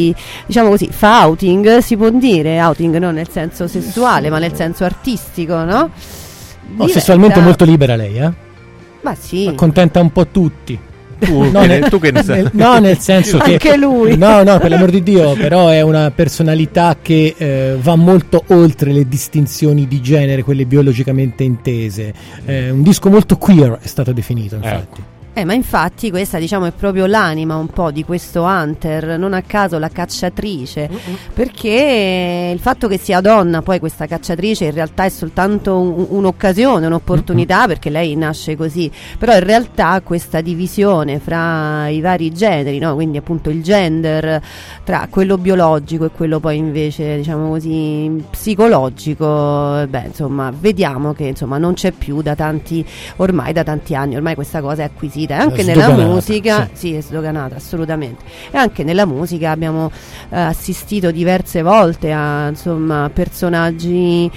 fa outing, si può dire, outing non nel senso sessuale ma nel senso artistico, no? Sessualmente molto libera lei, eh? Ma sì, accontenta un po' tutti. Tu che ne sai? No, nel senso che anche lui. No, per l'amor di Dio, però è una personalità che va molto oltre le distinzioni di genere, quelle biologicamente intese. Un disco molto queer è stato definito, infatti. Ma infatti questa, diciamo, è proprio l'anima un po' di questo Hunter, non a caso la cacciatrice, perché il fatto che sia donna, poi questa cacciatrice in realtà è soltanto un'occasione, un'opportunità, perché lei nasce così, però in realtà questa divisione fra i vari generi, no? Quindi appunto il gender tra quello biologico e quello poi invece, diciamo così, psicologico, insomma, vediamo che insomma non c'è più da tanti anni, ormai questa cosa è acquisita. Anche nella musica sì, è sdoganata assolutamente, e anche nella musica abbiamo assistito diverse volte a personaggi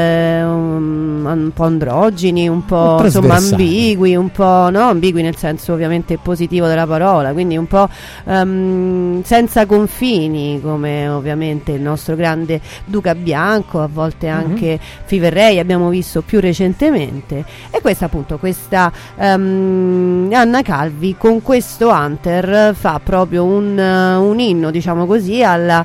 un po' androgini, un po' ambigui, un po' ambigui nel senso ovviamente positivo della parola, quindi un po' senza confini, come ovviamente il nostro grande Duca Bianco, a volte anche Fever Ray abbiamo visto più recentemente, e questa Anna Calvi con questo Hunter fa proprio un inno, diciamo così, al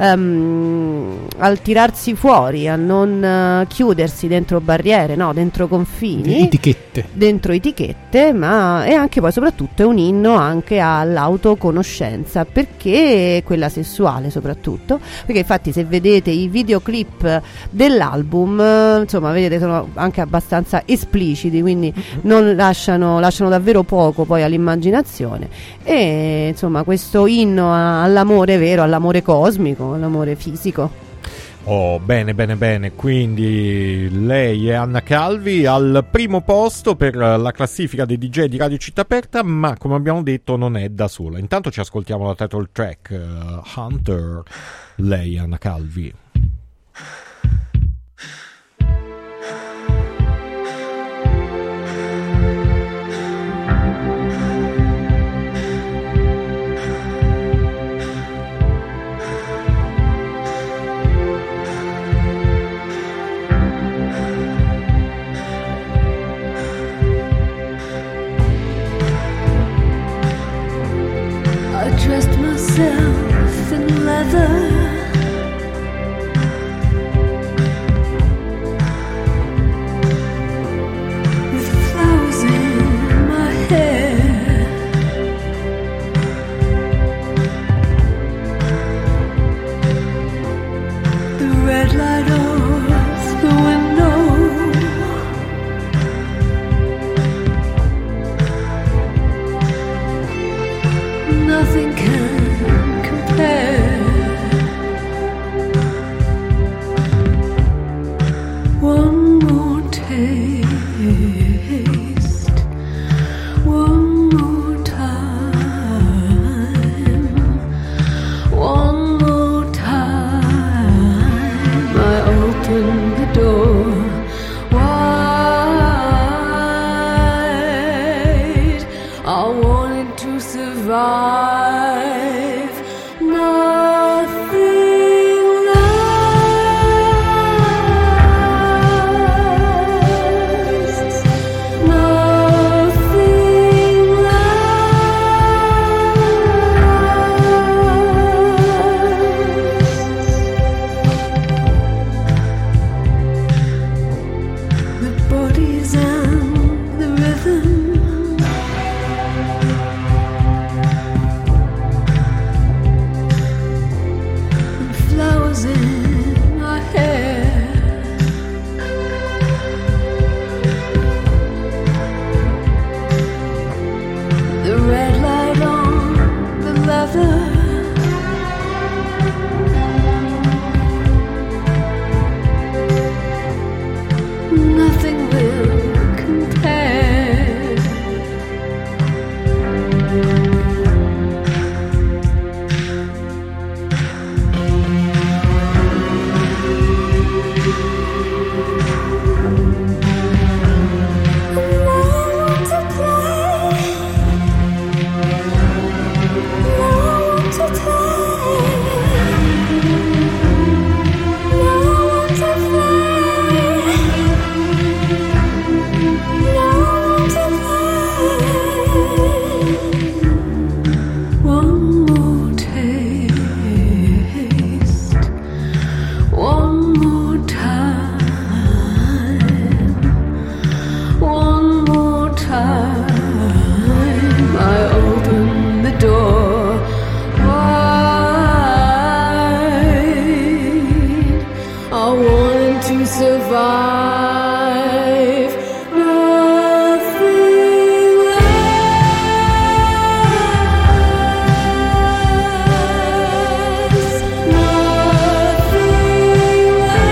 tirarsi fuori, a non chiudersi dentro barriere, dentro confini, dentro etichette, ma è anche poi soprattutto è un inno anche all'autoconoscenza, perché quella sessuale soprattutto, perché infatti se vedete i videoclip dell'album, insomma, vedete, sono anche abbastanza espliciti, quindi non lasciano davvero poco poi all'immaginazione, e insomma questo inno all'amore vero, all'amore cosmico, all'amore fisico. Bene, quindi lei è Anna Calvi al primo posto per la classifica dei DJ di Radio Città Aperta, ma come abbiamo detto non è da sola. Intanto ci ascoltiamo la title track, Hunter, lei Anna Calvi. red light off the window. Nothing can compare. One more taste, one more time, one more time. I open the door wide. I wanted to survive. Nothing lasts. Nothing lasts. The bodies and the rhythm. Flowers in my hair. The red light on the leather. Nothing will compare. One more taste, one more time, one more time. I open the door wide. I wanted to survive. Nothing lasts. Nothing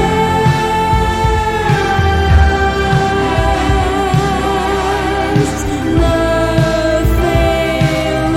lasts. Nothing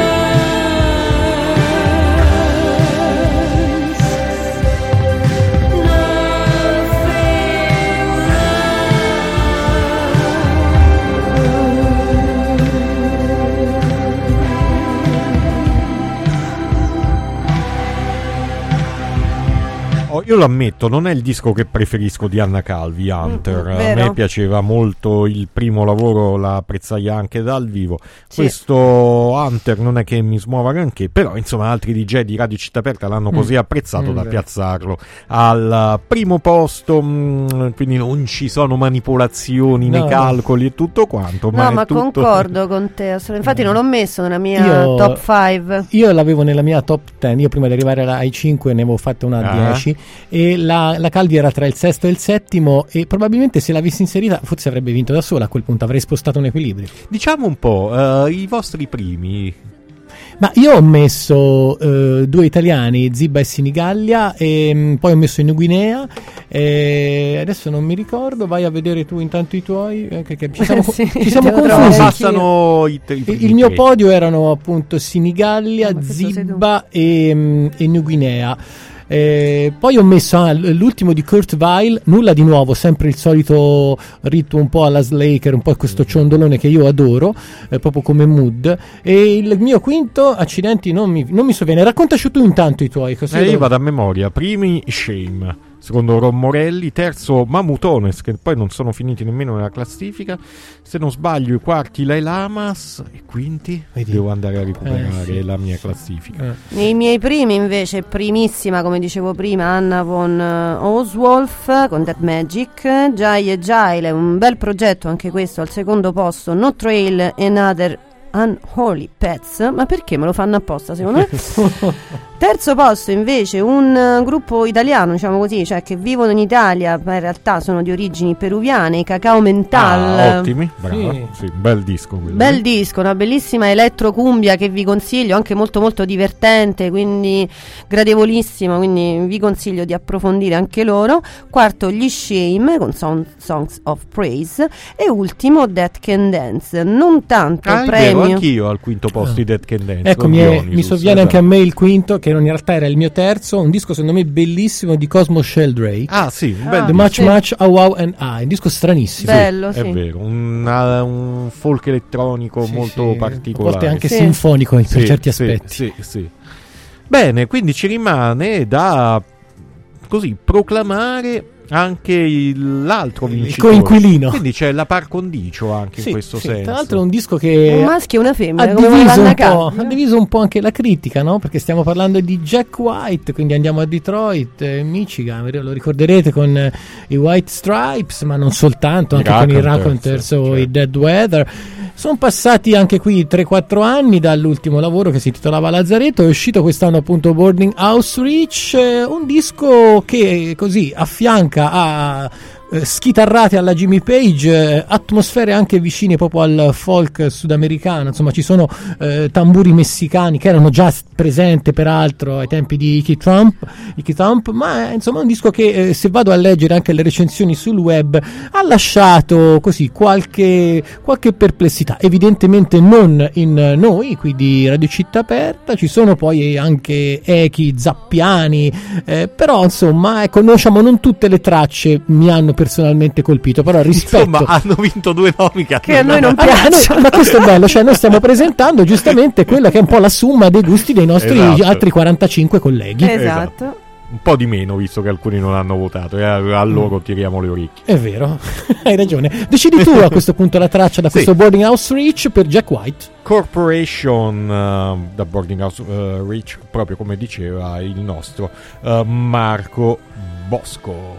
Io lo ammetto, non è il disco che preferisco di Anna Calvi, Hunter. A vero. me piaceva molto il primo lavoro, la apprezzai anche dal vivo. Sì. Questo Hunter non è che mi smuova granché, però insomma altri DJ di Radio Città Aperta l'hanno così apprezzato da piazzarlo al primo posto, quindi non ci sono manipolazioni nei calcoli e tutto quanto. No, ma tutto... concordo con te. Infatti non l'ho messo nella mia top 5. Io l'avevo nella mia top 10. Io prima di arrivare ai 5 ne avevo fatta una a 10. E la Calvi era tra il sesto e il settimo, e probabilmente se l'avessi inserita forse avrebbe vinto da sola. A quel punto avrei spostato un equilibrio. Diciamo un po' i vostri primi. Ma io ho messo due italiani, Ziba e Sinigallia, e poi ho messo in Guinea, e adesso non mi ricordo, vai a vedere tu intanto i tuoi, che ci siamo, Sì, ci siamo devo confusi. Passano Il mio podio erano appunto Sinigallia, Ziba e New Guinea. Poi ho messo l'ultimo di Kurt Weill, nulla di nuovo, sempre il solito ritmo un po' alla Slaker, un po' questo ciondolone che io adoro, proprio come mood. E il mio quinto, accidenti, non mi sovviene. Raccontaci tu intanto i tuoi. Io vado a memoria. Primi Shame, secondo Ron Morelli, terzo Mamutones, che poi non sono finiti nemmeno nella classifica, se non sbaglio i quarti Lai Lamas, e quinti devo andare a recuperare la mia classifica. Nei miei primi invece, primissima come dicevo prima, Anna von Oswolf con Dead Magic, Jai e Jail, un bel progetto anche questo, al secondo posto No Trail and Unholy Pets, ma perché me lo fanno apposta secondo me? Terzo posto invece un gruppo italiano, diciamo così, cioè che vivono in Italia, ma in realtà sono di origini peruviane, i Cacao Mental. Ottimi, brava. Sì, bel disco quello. Bel disco, una bellissima elettrocumbia che vi consiglio, anche molto molto divertente, quindi gradevolissima, quindi vi consiglio di approfondire anche loro. Quarto gli Shame con Songs of Praise e ultimo Dead Can Dance. Non tanto premio. Anch'io al quinto posto di Dead Can Dance. Ecco, mi sovviene anche a me il quinto, che in realtà era il mio terzo, un disco secondo me bellissimo di Cosmo Sheldrake. Ah sì, un bel The disco. Much How Wow and I, un disco stranissimo. Bello, sì. È vero, un folk elettronico molto particolare. A volte anche sinfonico per certi aspetti. Sì. Bene, quindi ci rimane da proclamare anche l'altro vincitore, il coinquilino. Quindi c'è la par condicio anche in questo senso. Tra l'altro è un disco che un maschio e una femmina ha diviso un po' anche la critica, no? Perché stiamo parlando di Jack White, quindi andiamo a Detroit, Michigan, lo ricorderete con i White Stripes, ma non soltanto, anche con i Raconteurs o i Dead Weather. Sono passati anche qui 3-4 anni dall'ultimo lavoro che si intitolava Lazzaretto. È uscito quest'anno appunto Boarding House Reach, un disco che così affianca a schitarrate alla Jimmy Page, atmosfere anche vicine proprio al folk sudamericano. Insomma, ci sono tamburi messicani che erano già presenti peraltro ai tempi di Icky Trump, ma insomma è un disco che se vado a leggere anche le recensioni sul web ha lasciato così qualche perplessità, evidentemente non in noi qui di Radio Città Aperta. Ci sono poi anche echi zappiani, però insomma ecco, non tutte le tracce mi hanno personalmente colpito, però rispetto, insomma hanno vinto 2 nomi che a noi non piacciono. Ma questo è bello, cioè noi stiamo presentando giustamente quella che è un po' la somma dei gusti dei nostri altri 45 colleghi. Esatto. Un po' di meno, visto che alcuni non hanno votato, e a loro tiriamo le orecchie. È vero, hai ragione. Decidi tu a questo punto la traccia da questo Boarding House Reach per Jack White. Corporation da Boarding House Reach, proprio come diceva il nostro Marco Bosco.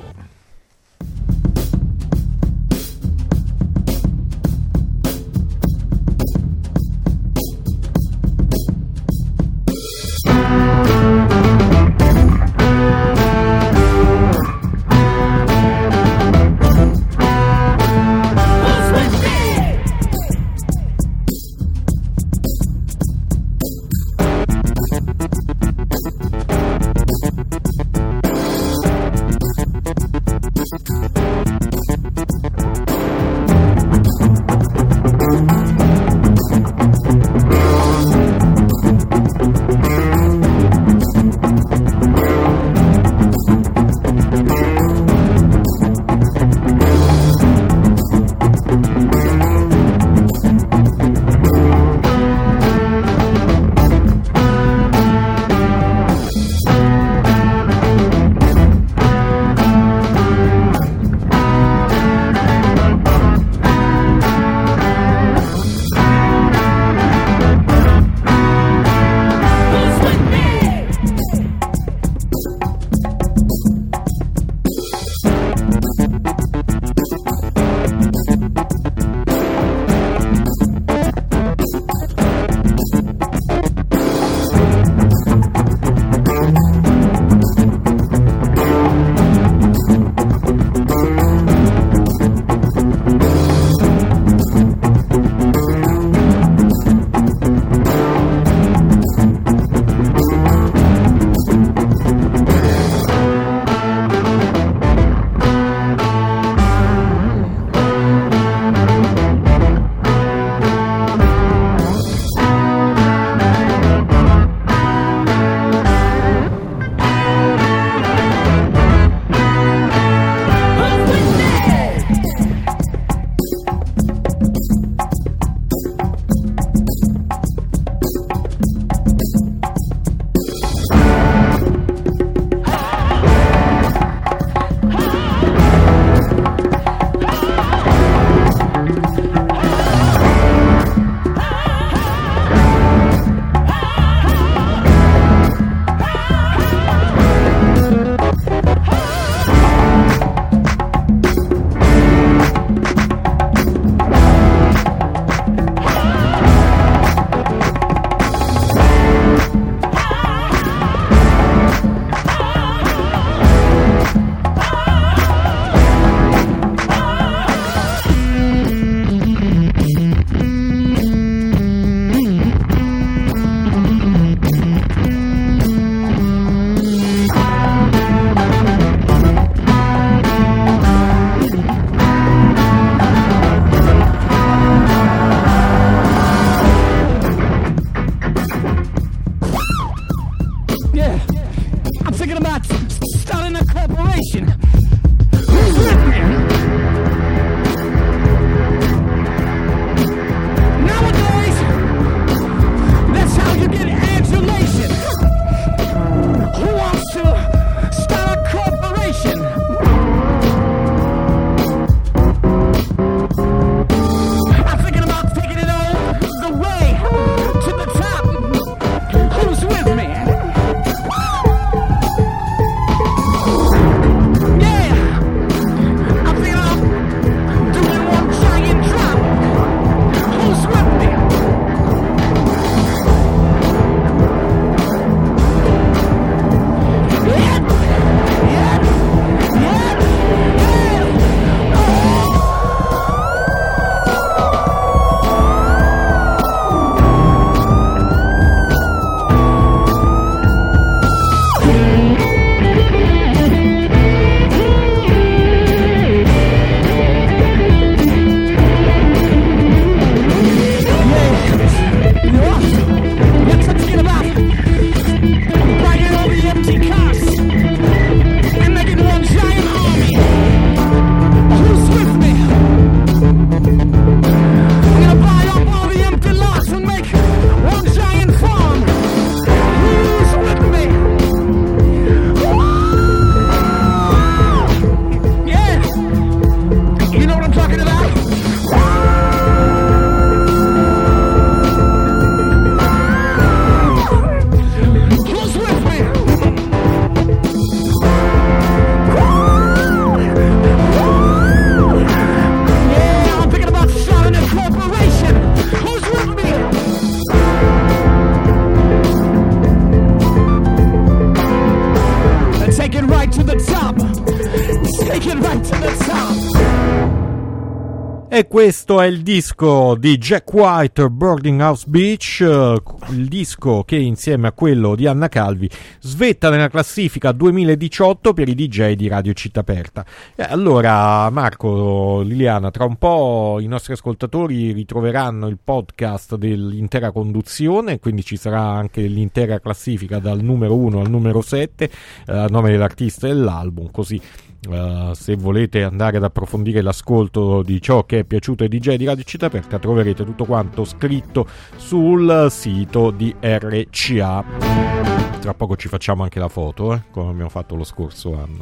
to the top. Take it right to the top. E questo è il disco di Jack White, Boarding House Beach, il disco che insieme a quello di Anna Calvi svetta nella classifica 2018 per i DJ di Radio Città Aperta. Allora Marco, Liliana, tra un po' i nostri ascoltatori ritroveranno il podcast dell'intera conduzione, quindi ci sarà anche l'intera classifica dal numero 1 al numero 7 a nome dell'artista e dell'album, così se volete andare ad approfondire l'ascolto di ciò che è piaciuto ai DJ di Radio Città Aperta, troverete tutto quanto scritto sul sito di RCA. Tra poco ci facciamo anche la foto, come abbiamo fatto lo scorso anno.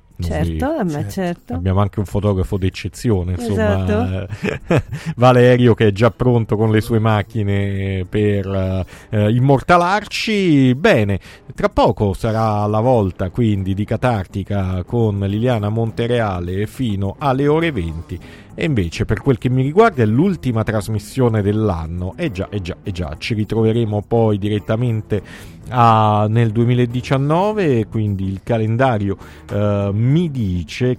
Certo. Abbiamo anche un fotografo d'eccezione, insomma, esatto. Valerio, che è già pronto con le sue macchine per immortalarci. Bene, tra poco sarà la volta quindi di Catartica con Liliana Montereale fino alle ore 20. E invece per quel che mi riguarda è l'ultima trasmissione dell'anno. E già, ci ritroveremo poi direttamente nel 2019, quindi il calendario mi dice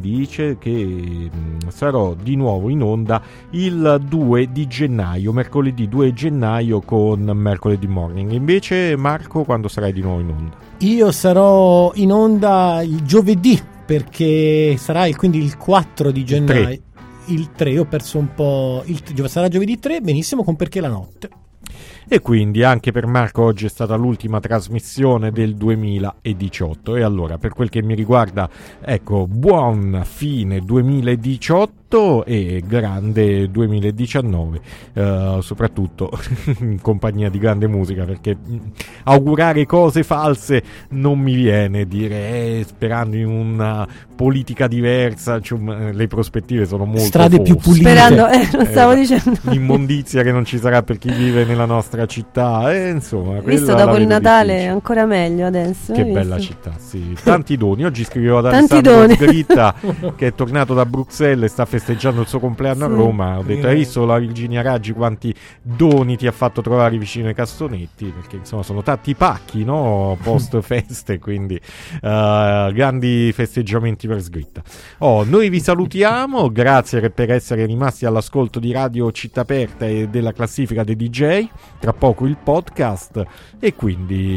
che sarò di nuovo in onda il 2 di gennaio, mercoledì 2 gennaio con Mercoledì Morning. Invece Marco, quando sarai di nuovo in onda? Io sarò in onda il giovedì, perché sarà quindi il 4 di gennaio. Il 3, ho perso un po'. Sarà giovedì 3, benissimo, con Perché la notte. E quindi anche per Marco oggi è stata l'ultima trasmissione del 2018. E allora, per quel che mi riguarda, ecco, buon fine 2018 e grande 2019, soprattutto in compagnia di grande musica, perché augurare cose false non mi viene, dire sperando in una politica diversa, cioè, le prospettive sono molto strade più pulite, sperando, lo stavo dicendo, l'immondizia che non ci sarà per chi vive nella nostra città, insomma, visto dopo il Natale difficile. Ancora meglio adesso, che bella città, sì, tanti doni. Oggi scrivevo ad Alessandro Sgritta che è tornato da Bruxelles e sta festeggiando il suo compleanno a Roma. Ho detto, hai visto la Virginia Raggi quanti doni ti ha fatto trovare vicino ai cassonetti, perché insomma sono tanti pacchi, no, post feste, quindi grandi festeggiamenti per Sgritta. Noi vi salutiamo, grazie per essere rimasti all'ascolto di Radio Città Aperta e della classifica dei DJ. Tra poco il podcast e quindi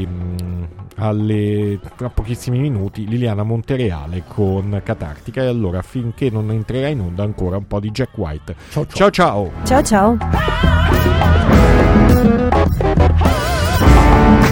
tra pochissimi minuti Liliana Montereale con Catartica. E allora, finché non entrerà in onda, ancora un po' di Jack White. Ciao.